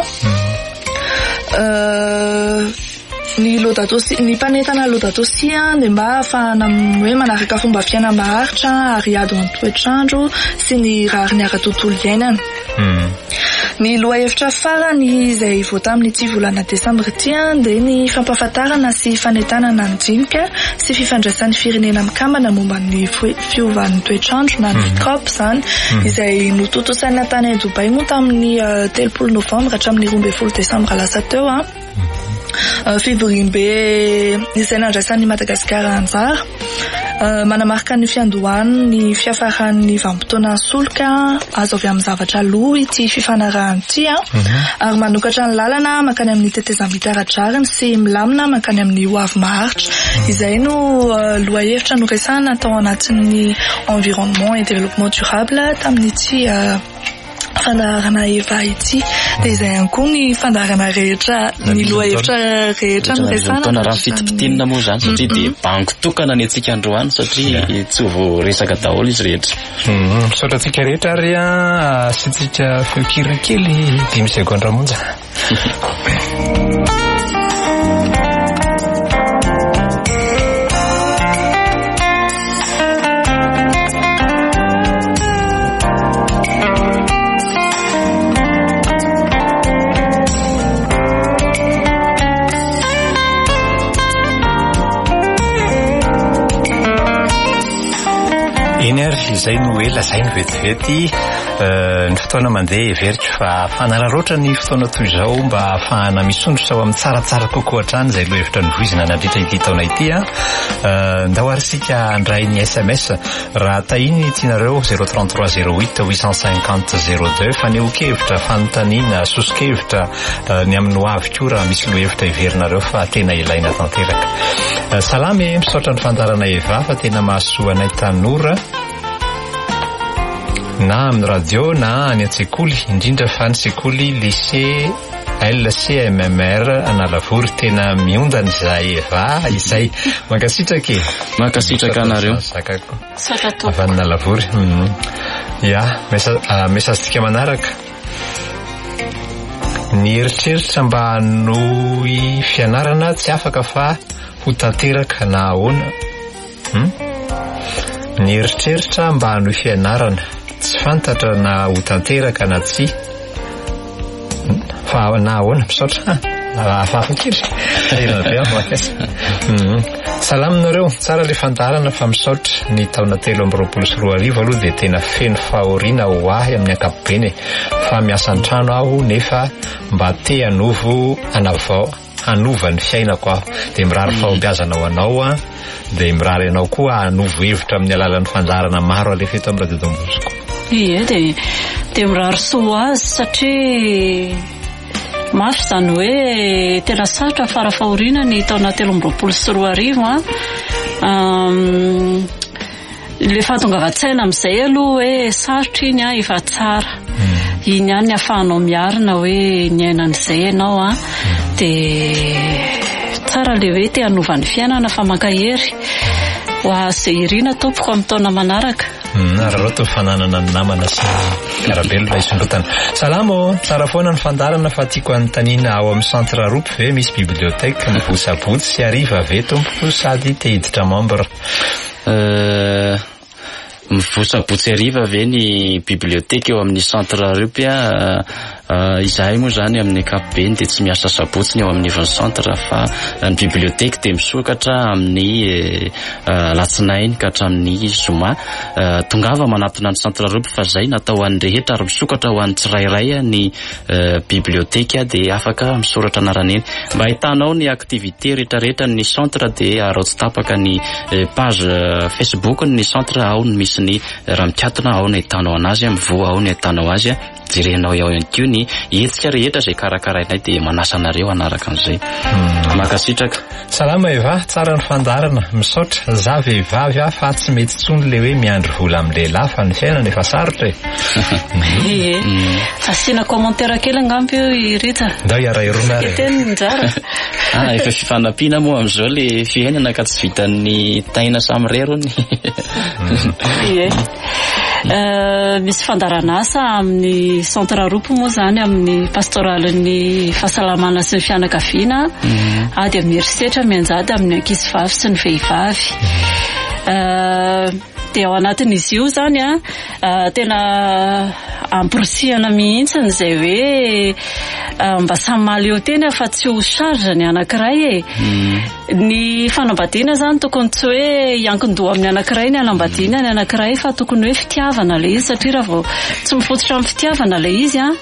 Ny Laudato Si, ny mpanentana Laudato Si dia mba ahafahana hoe manaraka fomba fiaina maharitra ary ady amin'ny toetrandro sy ny rariny ara-tontolo iainana. Ny lohahevitra farany izay voata amin'ity volana Desambra ity dia ny fampahafantarana sy fanentanana ny jinika sy fifandraisan'ny firenena mikambana momba ny fiovan'ny toetrandro na ny COP izany, izay notontosaina tany Dubai moa tamin'ny telopolo Novambra hatramin'ny roa ambin'ny folo Desambra lasa teo. Fivoriam-be izay nandraisan'ny Madagasikara anjara, manamarika ny fiandohan'ny ny fiafaran'ny vanim-potoana solika azo avy amin'ny zavatra aloha ity fifanarahana ity, ary manokatra ny lalana makany amin'ny tetezam-bitaradrariny sy milamina makany amin'ny hoavy maharitra. Izay no lohahevitra noresahana tao anatin'ny environnement et développement durable tamin'ity fandaharana Eva ity. Dia izay ihany koa ny fandaharana rehetra, ny lohahevitra rehetra noresahana. Tona raha fitipitianina moa izany satria dia bango tokana ny antsika androany satria tsy ho resaka daholo izy rehetra. Misaotra antsika rehetra ary asitsika feokira kely dimy sekondra monja. Izay no hoe lazainy vetivety ny fotoana mandeha everiko fa fanararoatra ny fotoana toy izao mba ahafahana misondro sao amin'ny tsaratsara kokoa hatrany izay lohahevitra novoizina nandritra ity taona ity. Ndao arisika andray ny S M S raha tahiny tianareo zéro trente-trois zéro huit huit cent cinquante zéro deux fa ny okevitra fanontaniana sosikevitra ny amin'ny hoavy koa raha misy lohahevitra iverinareo fa tena ilaina tanteraka. Salamy, misaotra ny fandarana Eva fa tena mahasoa anay tanora na amin'ny radio na any an-tsekoly, indrindra fa ny sekoly lycée L C M M R Analavory tena miondana izay Eva izay mankasitraka e mankasitraka anareo sakako avy Analavory. Ya mesazintsika manaraka ny eritreritra mba hanohy fianarana tsy afaka fa ho tanteraka na ahoana. Ny eritreritra mba hanohy fianarana tsy fantatra na ho tanteraka na tsy fa na ahoana. Misaotra afafakira salaminareo tsara le fandarana fa misaotra ny taona telo amby roapolo sy roa arivo aloha dia tena feno fahoriana ho ahy amin'ny ankapobeny fa miasa an-trano aho nefa mba te hanovo anavao hanova ny fiainako aho dia mirary fahombiazana ho anao dia mirary anao koa hanovo hevitra amin'ny alalan'ny fandarana maro alefeto amin'ny Radio Don Bosco. Ie dia dia mirary soa azy satria mafy izany hoe tena sarotra farafahoriana ny taona telo amby roapolo sy roa arivo. Le fahatongavan-tsaina amin'izay aloha hoe sarotra iny efa tsara iny ihany ny ahafahanao miarina hoe ny ainan'izay ianao dia tsara le hoe te hanova ny fiainana fa mankahery ho azy irina tompoko amin'ny taona manaraka. Raha to fananana ny namana sy karabelo mba hisondrotana. Salamo, tsara foana ny fandarana fa tiako anontaniana ao amin'ny centre Roupy ve misy biblioteka mivosabotsy sy ariva ve tompoko sady te hiditra membre? Mivosabotsy ariva ve ny biblioteka eo amin'ny centre Roupy? Izahay moa zany amin'ny ankapobeny dia tsy miasa sabotsy ny eo amin'ny ivon'ny centre fa ny biblioteka dia misokatra amin'ny latsinainy ka hatramin'ny zoma. Tongava manatona ny centre Roupy fa izay natao an'ny rehetra ary misokatra ho an'ny tsirairay ny biblioteka dia afaka misoratra anaraneny. Mba ahitanao ny aktivité rehetrarehetra ny centre dia araotsy tapaka ny page Facebook ny centre ao ny misy ny raha mikatona ao ny ahitanao anazy mivoa ao ny ahitanao azy jerenao ao ihany koa ny hetsika rehetra izay karakarainay dia manasa anareo anaraka an'izay. Makasitraka. Salama Eva, tsara ny fandarana, misaotra za vehivavy ah fa tsy mety tsony le hoe miandry vola amin'ny lehilahy fa ny fiainana efa sarotra e. Ie, fasiana commentaire kely angamby io Rita. Ndao iara irona re. Teny njara. Ah, efa fifanampiana moa amin'izao le fiainana ka tsy vitan'ny taina samy rerony. Ie. Uh, misy fandarana asa amin'ny centre ropo moa zany amin'ny pastoralin'ny fahasalamana sy ny fianakaviana ady amin'ny herisetra mianjady amin'ny ankizy vavy sy ny vehivavy. Uh, dia ao anatin'izy io zany a uh, tena amporisihana mihitsy izay hoe uh, mba samy mahaleo teny fa tsy ho charge ny anankiray e. Ny fanambadiana zany tokony tsy hoe iankin-doha amin'ny anankiray ny anambadiana ny anankiray fa tokony hoe fitiavana le izy satria raha vao tsy mifototra amin'ny fitiavana le izy a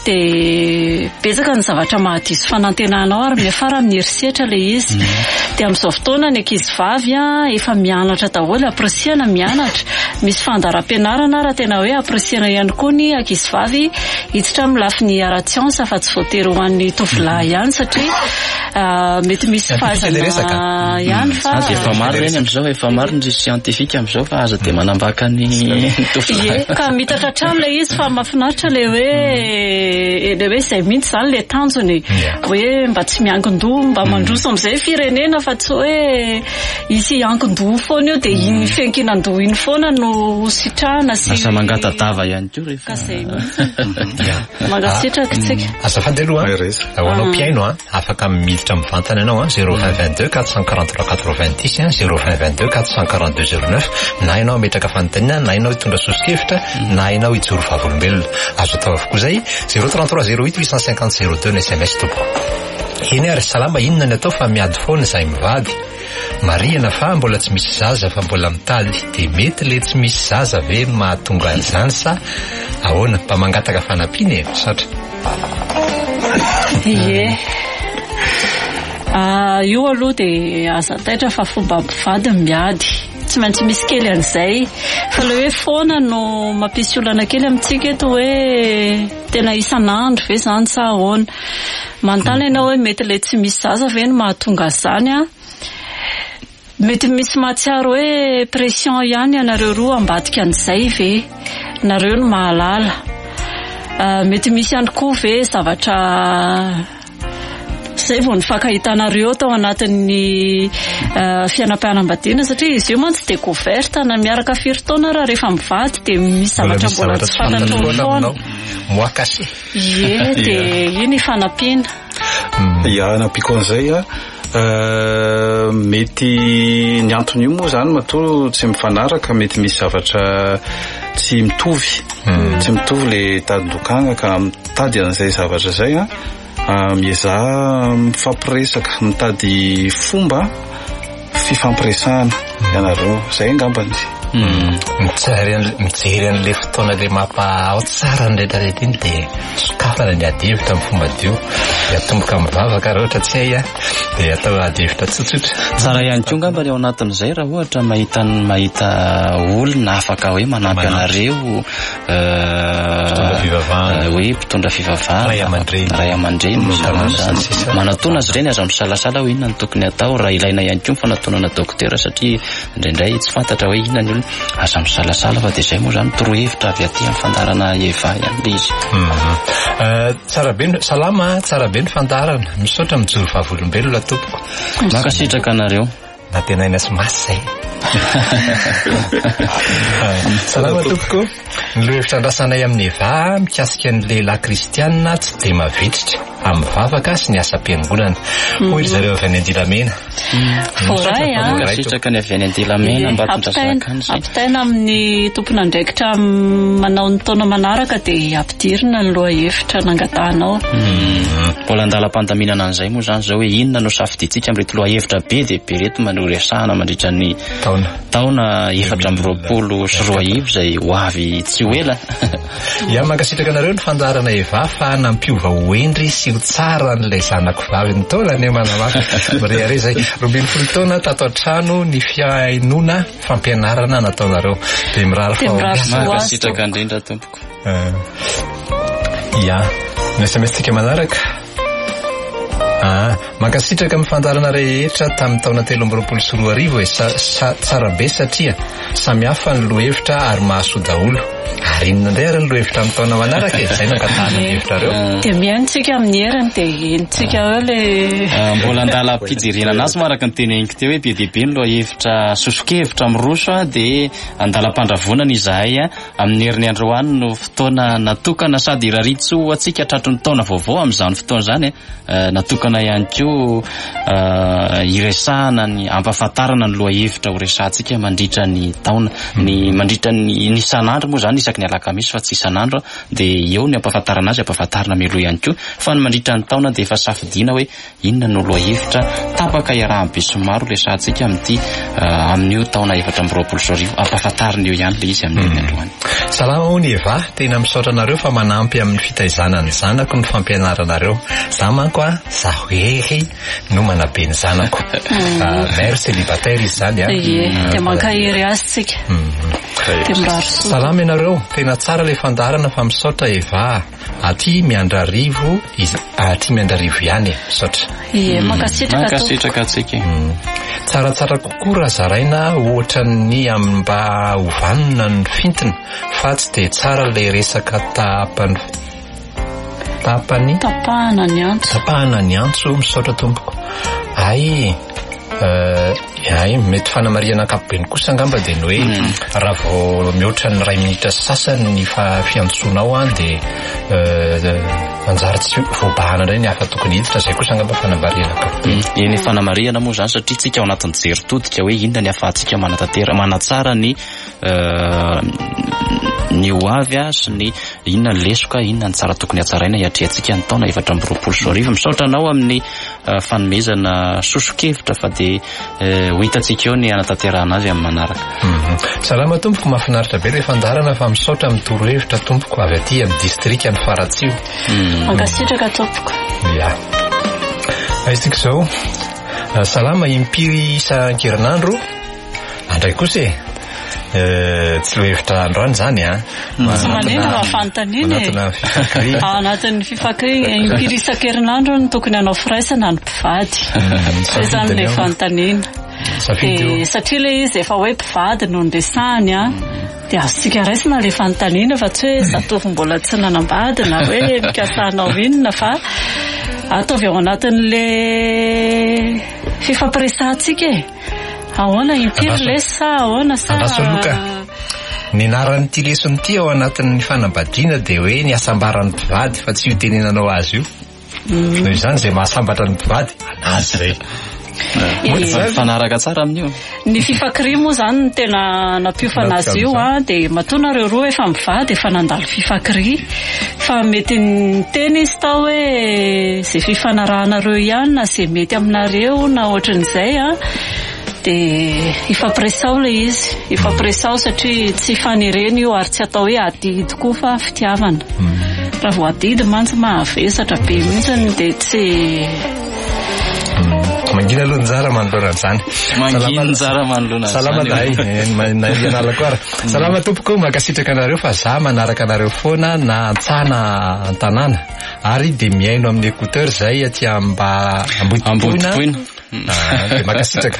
dia betsaka ny zavatra mahadiso fanantenanao ary miafara amin'ny herisetra le izy. Dia amin'izao fotoana ny ankizy vavy a efa mianatra daholo aprisihana mianatra misy fandaram-pianarana raha tena hoe aprisihana ihany koa ny ankizy vavy hiditra amin'ny lafiny ara-tsiansa fa tsy voatery ho an'ny tovolahy ihany satria uh, mety misy fahazana ihany fa efa maro reny amin'izao efa maro ny scientifique amin'izao fa aza dia manambaka ny tovolahy ka mitatra hatrany le izy fa mahafinaritra le hoe le hoe izay mihitsy zany le tanjony hoe mba tsy miankin-doha mba mandroso amin'izay firenena fa tsy hoe isy iankin-doha foana io dia iny fiankinan-doha iny foana no sitrahana sy asa mangatadava ihany koa rehefa kasay mangasitraka tsika azafady aloha ho anao mpiaino a afaka miditra mivantana ianao a zéro vingt vingt-deux quatre cent quarante-trois quatre-vingt-dix zéro vingt vingt-deux quatre cent quarante-deux zéro neuf na ianao ametraka fanontaniana na ianao hitondra sosikevitra na ianao hijoro vavolombelona azo atao avokoa zay zéro trente-trois zéro huit huit cent cinquante zéro deux ny S M S tompoko. Eny ary salama inona ny atao fa miady foana izahay mivady marihana fa mbola tsy misy zaza fa mbola mitady dia mety le tsy misy zaza ve mahatonga an'izany sa ahoana mba mangataka fanampiana e satra. Ie uh, io aloha dia aza taitra fa fomba mpivady miady tsy maintsy misy kely an'izay fa le hoe foana no mampisy olana kely amintsika eto hoe tena isan'andro ve zany sa ahoana manontany ianao hoe mety le tsy misy zaza ve no mahatonga zany a mety misy mahatsiaro hoe pression ihany ianareo roa ambadika an'izay ve nareo no mahalala uh, mety misy ihany koa ve zavatra zay vao nifankahitanareo tao anatin'ny uh, fianam-pianambadiana satria izy io mantsy découverte na miaraka firy taona raha rehefa mivady dia misy zavatra mbola tsy fantatro foana moakasy ie dia iny fanampiana ia nampiko an'izay a Uh, mety ny antony io moa zany matoa tsy mifanaraka mety misy zavatra tsy mitovy mm. tsy mitovy le tadin-dokanga ka mitady an'izay zavatra zay a uh, mieza mifampiresaka mitady fomba fifampiresahana mm. ianareo zay angambany Mm. mijery an'le fotoana le mampa tsara ny rehetrarehetra iny dia sokafana ny adihevitra amin'ny fomba dio dia atomboka mivavaka raha ohatra tsy hay a dia atao adihevitra tsotsotra tsara ihany koa ngamba ao anatin'izay raha ohatra mahita mahita olona afaka hoe manampy anareo hoe mpitondra fivavahana ray aman-dreny manatona azy ireny aza misalasala hoe inona ny tokony atao raha ilaina ihany koa mifanatonana dokotera satria indraindray tsy fantatra hoe inona ny aza misalasala fa dia izay moa zany torohevitra avy aty amin'ny fandarana Eva ihany le izy. Tsara be salama tsara be ny fandarana misaotra mijoro vavolombelona tompoko mankasitraka anareo na tena ina sy masy zay salama tompoko ny lohevitra andrasanay amin'ny Eva mikasika ny lehilahy kristianina tsy dia mavitritra amin'ny vavaka sy ny asa-piangonana hoy zareo avy any Andilamena foray a sitraka ny avy any Andilamena mba tondrasakany ampitaina amin'ny tompona andraikitra manao ny taona manaraka dia ampidirina ny loha hevitra nangatahanao mbola andalam-pandaminana an'izay moa zany zao hoe inona no safiditsika amin'reto loha hevitra be dia be reto manao resahana mandritra ny taona taona efatra amby roapolo sy roa arivo izay ho avy tsy ho ela ia mankasitraka anareo ny fandarana Eva fa nampiova hoendry sy matsiro tsara n'ilay zanako vavy ny taona ny manamaka mirehare zay roambin'ny folo taona tato an-trano ny fiainona fampianarana nataonareo de mirary famakasitraka indrindra tompoko ia ny S M S tsika manaraka mankasitraka amin'ny fandarana rehetra tamin'ny taona telo amby roapolo sy roa arivo e tsara be satria samihafa ny lohevitra ary mahasoa daholo ary inona indray ary ny lohevitra amin'ny taona manaraka e zay nankatahana ny hevitrareo dia mihaintsika amin'ny heriny dia entsika eo le mbola andala ampijerena anazy maraka ny teny eniko teo hoe be dia be ny lohevitra sosokevitra amin'ny roso dia andalam-pandravonana izahay amin'ny heriny androany no fotoana natokana sady iraritso atsika tratro ny taona vaovao amin'izany fotoana izany natokana ihany koa iresahana ny ampahafantarana ny lohahevitra ho resahantsika mandritra ny taona ny mandritra ny isan'andro moa zany isaky ny alakamisy fa tsy isan'andro dia eo ny ampahafantarana azy ampahafantarana melo ihany koa fa ny mandritra ny taona dia efa safidiana hoe inona no lohahevitra tapaka iarahan'ny be somaro resahantsika amin'ity amin'io taona efatra amby roapolo sy arivo ampahafantarana eo ihany le izy amin'ny androany. Salama ho ny eva tena misaotra anareo fa manampy amin'ny fitaizana ny zanako ny fampianaranareo za manko a za hoehy no manabe ny zanako mère célibataire izy zany a dia mankahery azy tsika dia mirary soa. Salama ianareo tena tsara le fandarana fa misaotra eva aty miandrarivo izy aty miandrarivo ihany misaotra ie mankasitraka atsika tsaratsara kokoa raha zaraina ohatra ny mba hovanona ny fintina fa tsy dia tsara le resaka tapany tapany tapahana ny antso tapahana ny antso misaotra tompoko ay ay mety fanamariana ankapobeny kosa angamba dia ny hoe raha vao mihoatra ny ray minitra sasany ny fiantsonao a dia manjary tsy voabahana indray ny hafa tokony hiditra zay kosa angamba fanamariana ankapobeny eny fanamariana moa zany satria tsika ao anatin'ny jeritodika hoe inona ny ahafahantsika manatantera manatsara ny ny hoavy a sy ny inona ny lesoka inona ny tsara tokony hatsaraina hiatrehantsika ny taona efatra amby roapolo sy arivo misaotra anao amin'ny fanomezana sosokevitra fa dia ho hitantsika eo ny anatanterahana azy amin'ny manaraka. Salama tompoko mahafinaritra be le fandarana fa misaotra amin'ny torohevitra tompoko avy aty amin'ny distrika ny Faratsio mankasitraka tompoko ia aitsika izao salama impiry isan-kerinandro andray kosa e tsy lohevitra androany zany a manena mafantaniana e anatin'ny fifankahiny impiry isan-kerinandro no tokony hanao firaisana ny mpivady zay zany le fantaniana dia satria le izy efa hoe mpivady no ndresahany a dia azontsika raisina le fantaniana fa tsy hoe zatovo mbola tsy nanambady na hoe mikasanao inona fa ataovy ao anatin'le fifampiresahantsika e ahoana impiry lesa ahoana sa ny anaran'ity lesony ity ao anatin'ny fanambadiana dia hoe ny asambaran'ny mpivady fa tsy io tenenanao azy io noho izany zay mahasambatra ny mpivady anazy zay fanaraka tsara amin'io ny fifankiri moa zany ny tena nampiofana azy io a dia matonareo roa efa mivady efa nandalo fifankiri fa mety ny teny izy tao hoe zay fifanarahanareo ihany na zay mety aminareo na ohatran'izay a dia ifampiresao le izy ifampiresao satria tsy fanireny io ary tsy atao hoe adidy koa fa fitiavana raha vao adidy mantsy mahavesatra be mihitsiny dia tsy mangina aloha njara manoloana an'izany mangina njara manoloana salama dahay ianalako ara salama tompoko mankasitraka anareo fa za manaraka anareo foana na antsana an-tanàna ary dia miaino amin'ny écouteur zay aty mba ambodipoina makasitraka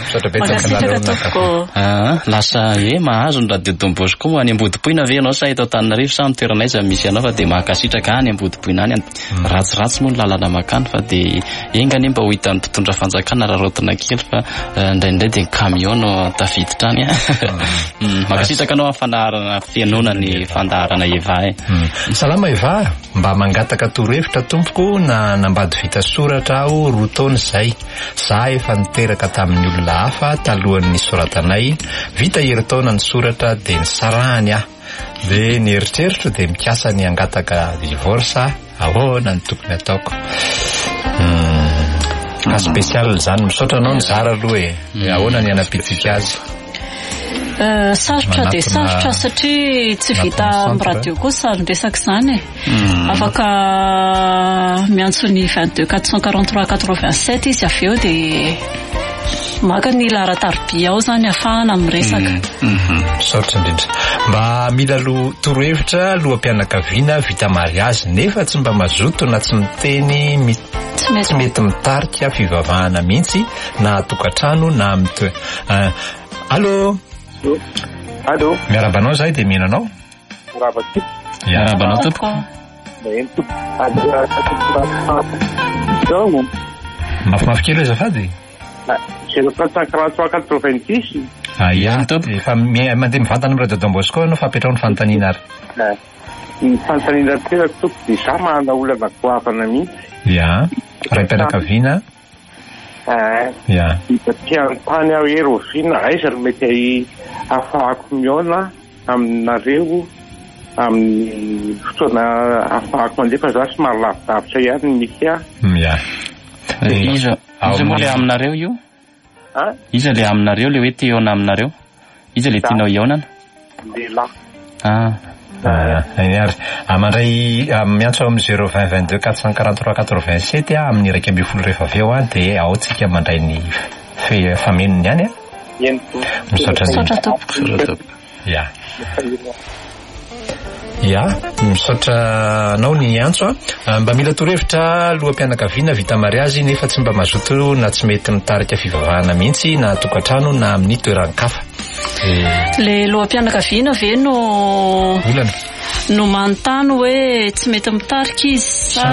lasa e mahazo ny radio Dombosy koa any ambodipoina ve anao sa eto Antananarivo sa toerana aiza misy anao fa dia makasitraka any ambodipoina any ratsiratsy moa ny lalana makany fa dia engany mba ho hitan'ny mpitondra fanjakana raha rotina kely fa indraindray dia ny camion no tafiditra any makasitraka anao afanarana fianona ny fandaharana eva e salama eva mba mangataka torohevitra tompoko na nambady vita soratra aho roa taona izay za efa niteraka tamin'ny olona hafa talohan'ny soratanay vita heritaona ny soratra dia ny sarahany ah dia ny eritreritro dia mikasa ny angataka divorce ahoana ny tokony ataoko ka spesial zany misaotra anao ny zara aloha e ahoana ny anapitsika azy sarotra dia sarotra satria tsy vita amin'ny radio kosa saron-resaka izany e afaka miantso ny vingt-deux quatre cent quarante-trois quatre-vingt-sept izy avy eo dia maka ny laharan-tarobia ao zany afahana amin'ny resaka sarotra indrindra mba mila lo torohevitra loham-pianakaviana vita mariazy nefa tsy mba mazoto na tsy miteny tsy mety mitarika fivavahana mihitsy na tokantrano na mito allo allo miarabanao zahay dia mihinanao miarabanao miarabanao tompoko mafimafy kely hoe zafady zéro quatre cent quarante-trois quatre-vingt-dix ia efa mandeha mivantana amin'ny radio Don Bosco anao fampetrao ny fanontaniana ary ny fanontaniana tena toko dia za mahana olana goavana mihitsy ia raim-pianakaviana ia tiantany aho erovina aiza no mety ahafahako miona aminareo amin'ny fotoana ahafahako mandefa za sy maro lavidavitra ihany misy ah ia iza iza moa le aminareo io iza le aminareo le hoe te iona aminareo iza le tianao ionana lehilahy ah ary amandray miantso amin'ny zéro vingt vingt-deux quatre cent quarante-trois quatre-vingt-sept amin'ny iraika ambin'ny folo rehefa avy eo dia ao tsika mandray ny famenony ihany misaotra tompoko ia ia misaotra anao ny antso a mba mila torohevitra loham-pianakaviana vita mariazy nefa tsy mba mazoto na tsy mety mitarika fivavahana mihitsy na tokantrano na amin'ny toeran-kafa le loham-pianakaviana ve no olana no manontany hoe tsy mety mitarika izy sa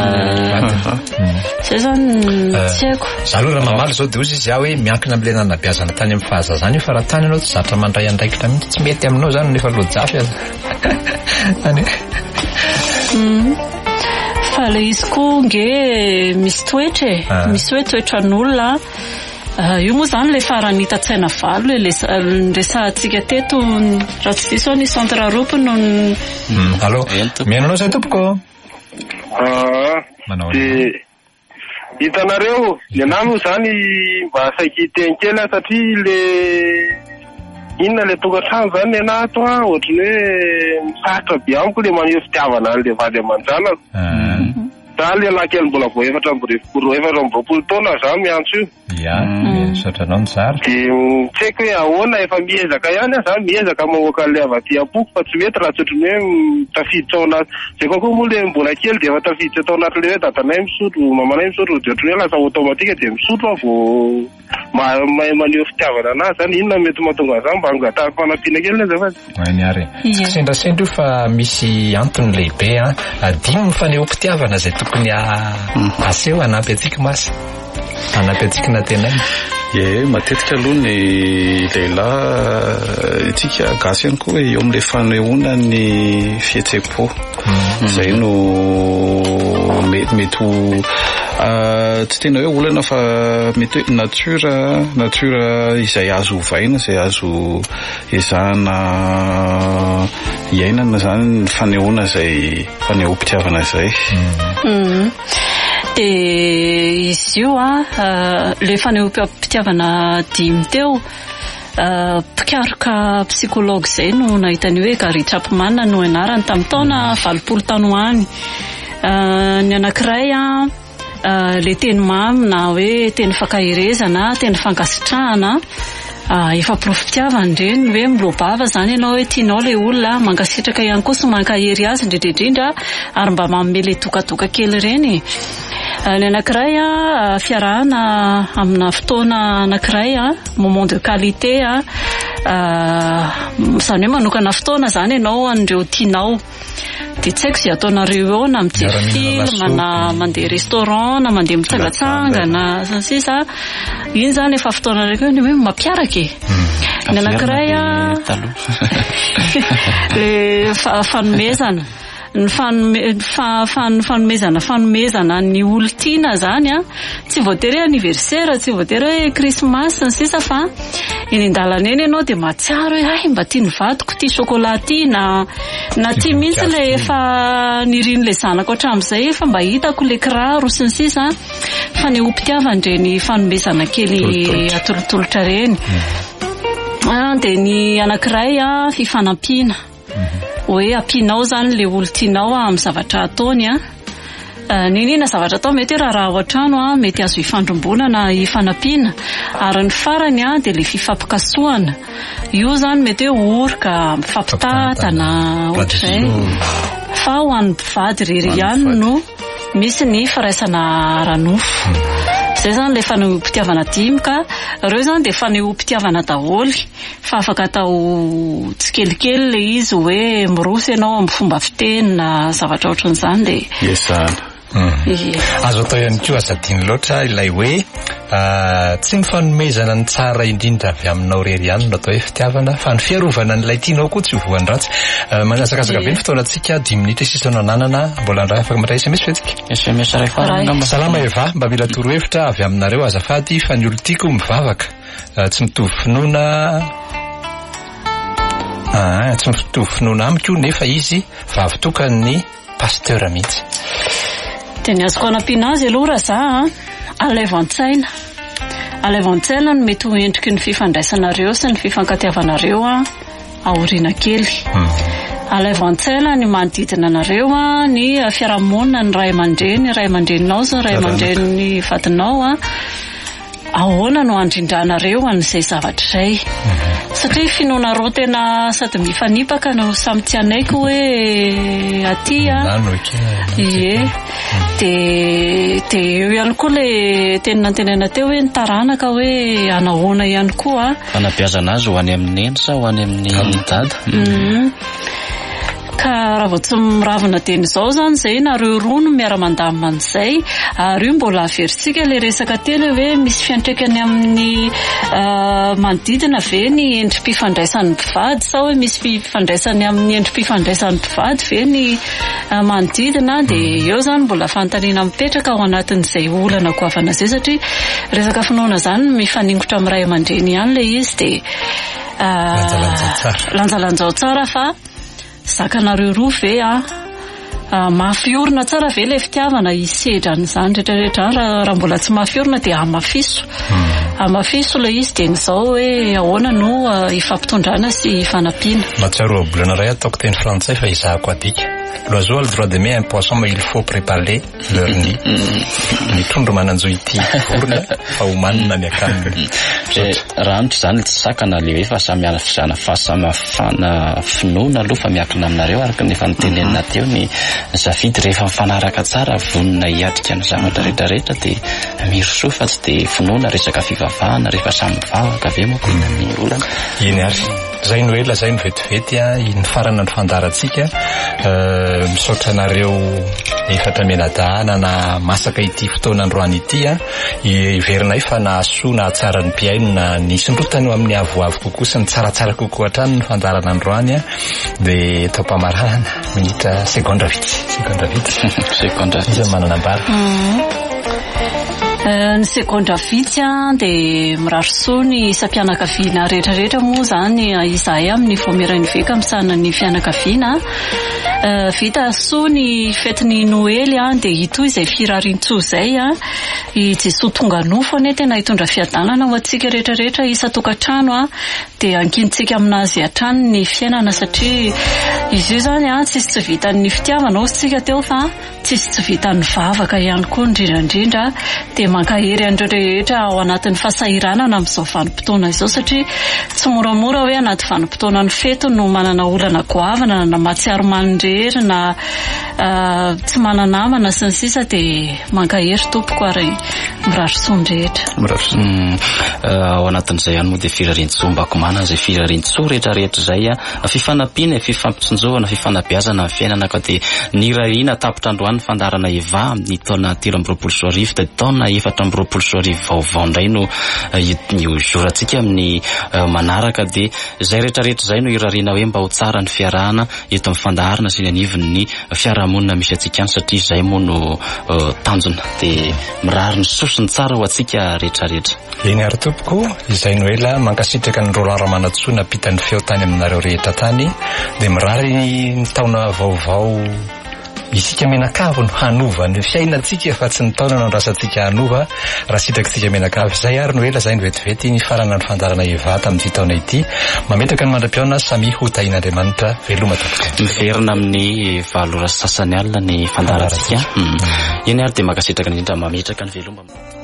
zay zany tsy haiko za aloha raha mamaly zao dia ozy izy aho hoe miankina amin'ilay nanabeazana tany amin'ny fahazazany fa raha tany ianao tsy zatra mandray andraikitra mihitsy tsy mety aminao zany nefa lojafy azy fa le izy koa nge misy toetra e misy hoe toetran'olona io moa zany le farany hitan-tsaina valo le resahantsika teto raha tsy diso ny centre ropo no allo miainanao zay tompoko dia hitanareo ny anahy moa zany mba saiky tenkely satria le inona le tokantrano zany ny anahy ato a ohatrany hoe misarotra be amiko le maneho fitiavana an'le vady aman-janako za le lankely mbola vo efatra efatra ambiroapolo taona za miantso io ia misaotranao ny zary dia tsy haiko hoe ahoana efa miezaka ihany za miezaka mamoaka le avaty apoko fa tsy mety raha tsy ohatrany hoe tafiditra ao anaty zay koa koa moa le mbola kely dia efa tafiditra tao anaty le hoe dadanay misotro mamanay misotro dia ohatrany hoe lasa automatika dia misotro aho vo maneho fitiavana anazy zany inona mety mahatonga za mba angatahako fanampiana kely le zafady ny ary tsy sendrasendra io fa misy antony lehibe a dimy mifaneho-pitiavana zay tokony aseho anampy atsika masy anampy atsika na tenay e matetika aloha ny lehilahy tsika gasy ihany koa hoe eo amin'ilay fanehoana ny fihetsem-po zay no mety ho tsy tena hoe olana fa mety hoe natura natura izay azo hovaina izay azo ezahana iainana zany ny fanehoana izay faneho-pitiavana izay dia izy io a le faneho-pitiavana dimy teo mpikaroka psykologue zay no nahitany hoe Gary Chapman no anarany tamin'ny taona valopolo tanoany ny anankiray a le teny mamy na hoe teny fankahirezana teny fankasitrahana efa profitiavana ireny hoe milobava zany ianao hoe tianao le olona mankasitraka ihany koa sy mankahery azy indrindraindrindra ary mba manome le tokadoka kely ireny ny anankiray a fiarahana amina fotoana anankiray a moment de qualité a zany hoe manokana fotoana zany ianao an'ireo tianao dia tsy haiko izay ataonareo eo na mijery film na mandeha restaurant na mandeha mitsangatsangana sisa iny zany efa fotoana raiky hoe mampiaraka e ny anankiray a le fanomezana ny fanomezana fanomezana ny olontiana zany a tsy voatery anniversaire tsy voatery hoe krismasy ny sisa fa eny an-dalana eny ianao dia mahatsiaro hoe ay mba tia ny vadiko tia chocolat tia na na tia mihitsy le efa niriny le zanako hatramin'izay efa mba hitako le kiraro sy ny sisa faneho-pitiavana ireny fanomezana kely atolotolotra ireny dia ny anankiray a fifanampiana hoe ampianao zany le olo tianao amin'ny zavatra ataony a ninina zavatra atao mety raha raha ao an-trano a mety azo ifandrombonana ifanampiana ary ny farany a dia le fifampikasoana io zany mety hoe orika mifampitatana ohatr'izay fa ho an'ny mpivady rery ihany no misy ny firaisana ara-nofo zay zany le fanehoam-pitiavana dimy ka ireo zany dia fanehoam-pitiavana daholo fa afaka atao tsikelikely le izy hoe mirosy ianao amin'ny fomba fiteny na zavatra ohatran'izany dia esana azo atao ihany koa azadiny loatra ilay hoe tsy ny fanomezana ny tsara indrindra avy aminao rery ihany no atao hoe fitiavana fa ny fiarovana n'ilay tianao koa tsy ho voany ratsy manasakasaka be ny fotoanantsika dimy minitra sisa no ananana mbola andray afaka mandray S M S fetika S M S ray farany salama Eva mba mila torohevitra avy aminareo azafady fa ny olo tiako mivavaka tsy mitovy finoana tsy mitovy finoana amiko nefa izy vavy tokany pasteur mihitsy dia ny azoko anampiana azy aloha raha za alaivan-tsaina alaivan-tsaina no mety ho endriky ny fifandraisanareo sy ny fifankatiavanareo a aoriana kely alaivan-tsaina ny manodidina anareo a ny fiarahamonina ny ray aman-dreny ray aman-dreninao sy ray aman-drenin'ny vadinao a ahoana no andrindranareo an'izay zavatra izay satria finoana roa tena sady mifanipaka no samy tianaiko hoe aty a ie dia dia eo ihany koa le teny nantenaina teo hoe nitaranaka hoe anahoana ihany koa fanabeazana azy ho any amin'ny eny sa ho any amin'ny dada ka raha vao tsy miravina teny izao zany zay nareo roa no miara-mandamina an'izay ary io mbola averintsika le resaka teny hoe misy fiantraikany amin'ny manodidina ve ny endrim-pifandraisan'ny mpivady sa hoe misy fifandraisany amin'ny endrim-pifandraisan'ny mpivady ve ny manodidina dia eo zany mbola fanontaniana mipetraka ao anatin'izay olana goavana izay satria resaka finoana zany mifaningotra amin'ny ray aman-dreny ihany le izy dia lanjalanjao tsara fa zakanareo roa ve a mafiorina tsara ve le fitiavana isedra n'izany rehetrarehetra raha mbola tsy mafiorina dia amafiso amafiso le izy dia n'izao hoe ahoana no ifampitondrana sy ifanampiana matsiaro abolana ray ataoko teny frantsay fa izahako adika l'oiseau a le droit d'aimer un poisson mais il faut préparer leur nid ny trondro mananjo ity vorona fa homanina ny akaniny raha mitra zany tsy sakana le hoe fa samyafizana fahasamihafana finoana aloha fa miakina aminareo araka ny efa nitenenina teo ny zafidy rehefa mifanaraka tsara vonona hiatrika ny zavatra rehetrarehetra dia mirosoa fa tsy dia finoana resaka fivavahana rehefa samy mivavaka ave moa koina ny olana iny ary zay no ela zay no vetivety a ny farana ny fandarantsika misaotra anareo efatra menadahana na masaka ity fotoana androany ity a iverinay fa nahasoa na tsara ny mpiaino na nisondrotany eo amin'ny avoavo kokoa sy ny tsaratsara kokoa hatrany ny fandarana androany a dia tao-pamarana minitra segondra vitsy segondra vitsy segondra vitsy izy manana ambara ny segondra vitsy a dia mirarosoa ny isa-pianakaviana rehetrarehetra moa zany izahay amin'ny voamerany veka misana ny fianakaviana vita soa ny fetiny noely a dia ito izay firarintsoa izay a i Jesoa tonga nofo ane tena hitondra fiadanana ho antsika rehetrarehetra isa-tokantrano a dia ankinitsika aminazy hatrany ny fiainana satria izy io zany a tsisy tsy vitan'ny fitiavana osintsika teo fa tsisy tsy vitan'ny vavaka ihany koa indrindrandrindra dia mankahery andreo rehetra ao anatin'ny fahasahiranana amin'izao vanim-potoana izao satria tsy moramora hoe anaty vanim-potoana ny feto no manana olana goavana na matsiaro manindrery na tsy mananamana sy ny sisa dia mankahery tompoko ary mirarosoan-drehetra ao anatin'izay ihany moa dia firarintsoa mbako mana izay firarintsoa rehetrarehetra izay a fifanampiana fifampitsonjoana fifanabeazana amin'ny fiainana ka dia ny rariana tapitra androany fandarana Eva amin'ny taona telo amby roapolo sy arivo dia taona efatra amby roapolo sy arivo vaovao indray no iozorantsika amin'ny manaraka dia izay rehetrarehetra izay no irariana hoe mba ho tsara ny fiarahana eto amin'ny fandaharana sy ny anivony ny fiarahamonina misy antsika any satria izay moa no tanjona dia mirary ny sosiny tsara ho antsika rehetrarehetra eny ary tompoko izay no ela mankasitraka ny rolara manatsoa nampitany feo tany aminareo rehetra tany dia mirary ny taona vaovao isika menakavy no hanova ny fiainantsika fa tsy ny taona no andrasantsika hanova raha sitrakintsika menakavy zay ary no ela zay no vetivety ny farana ny fandarana eva tamin'ity taona ity mametaka ny mandra-piaona samy ho tahin'Andriamanitra veloma tokoa miverina amin'ny valora sasany alina ny fandarantsika iny ary dia makasitraka indrindra mametraka ny veloma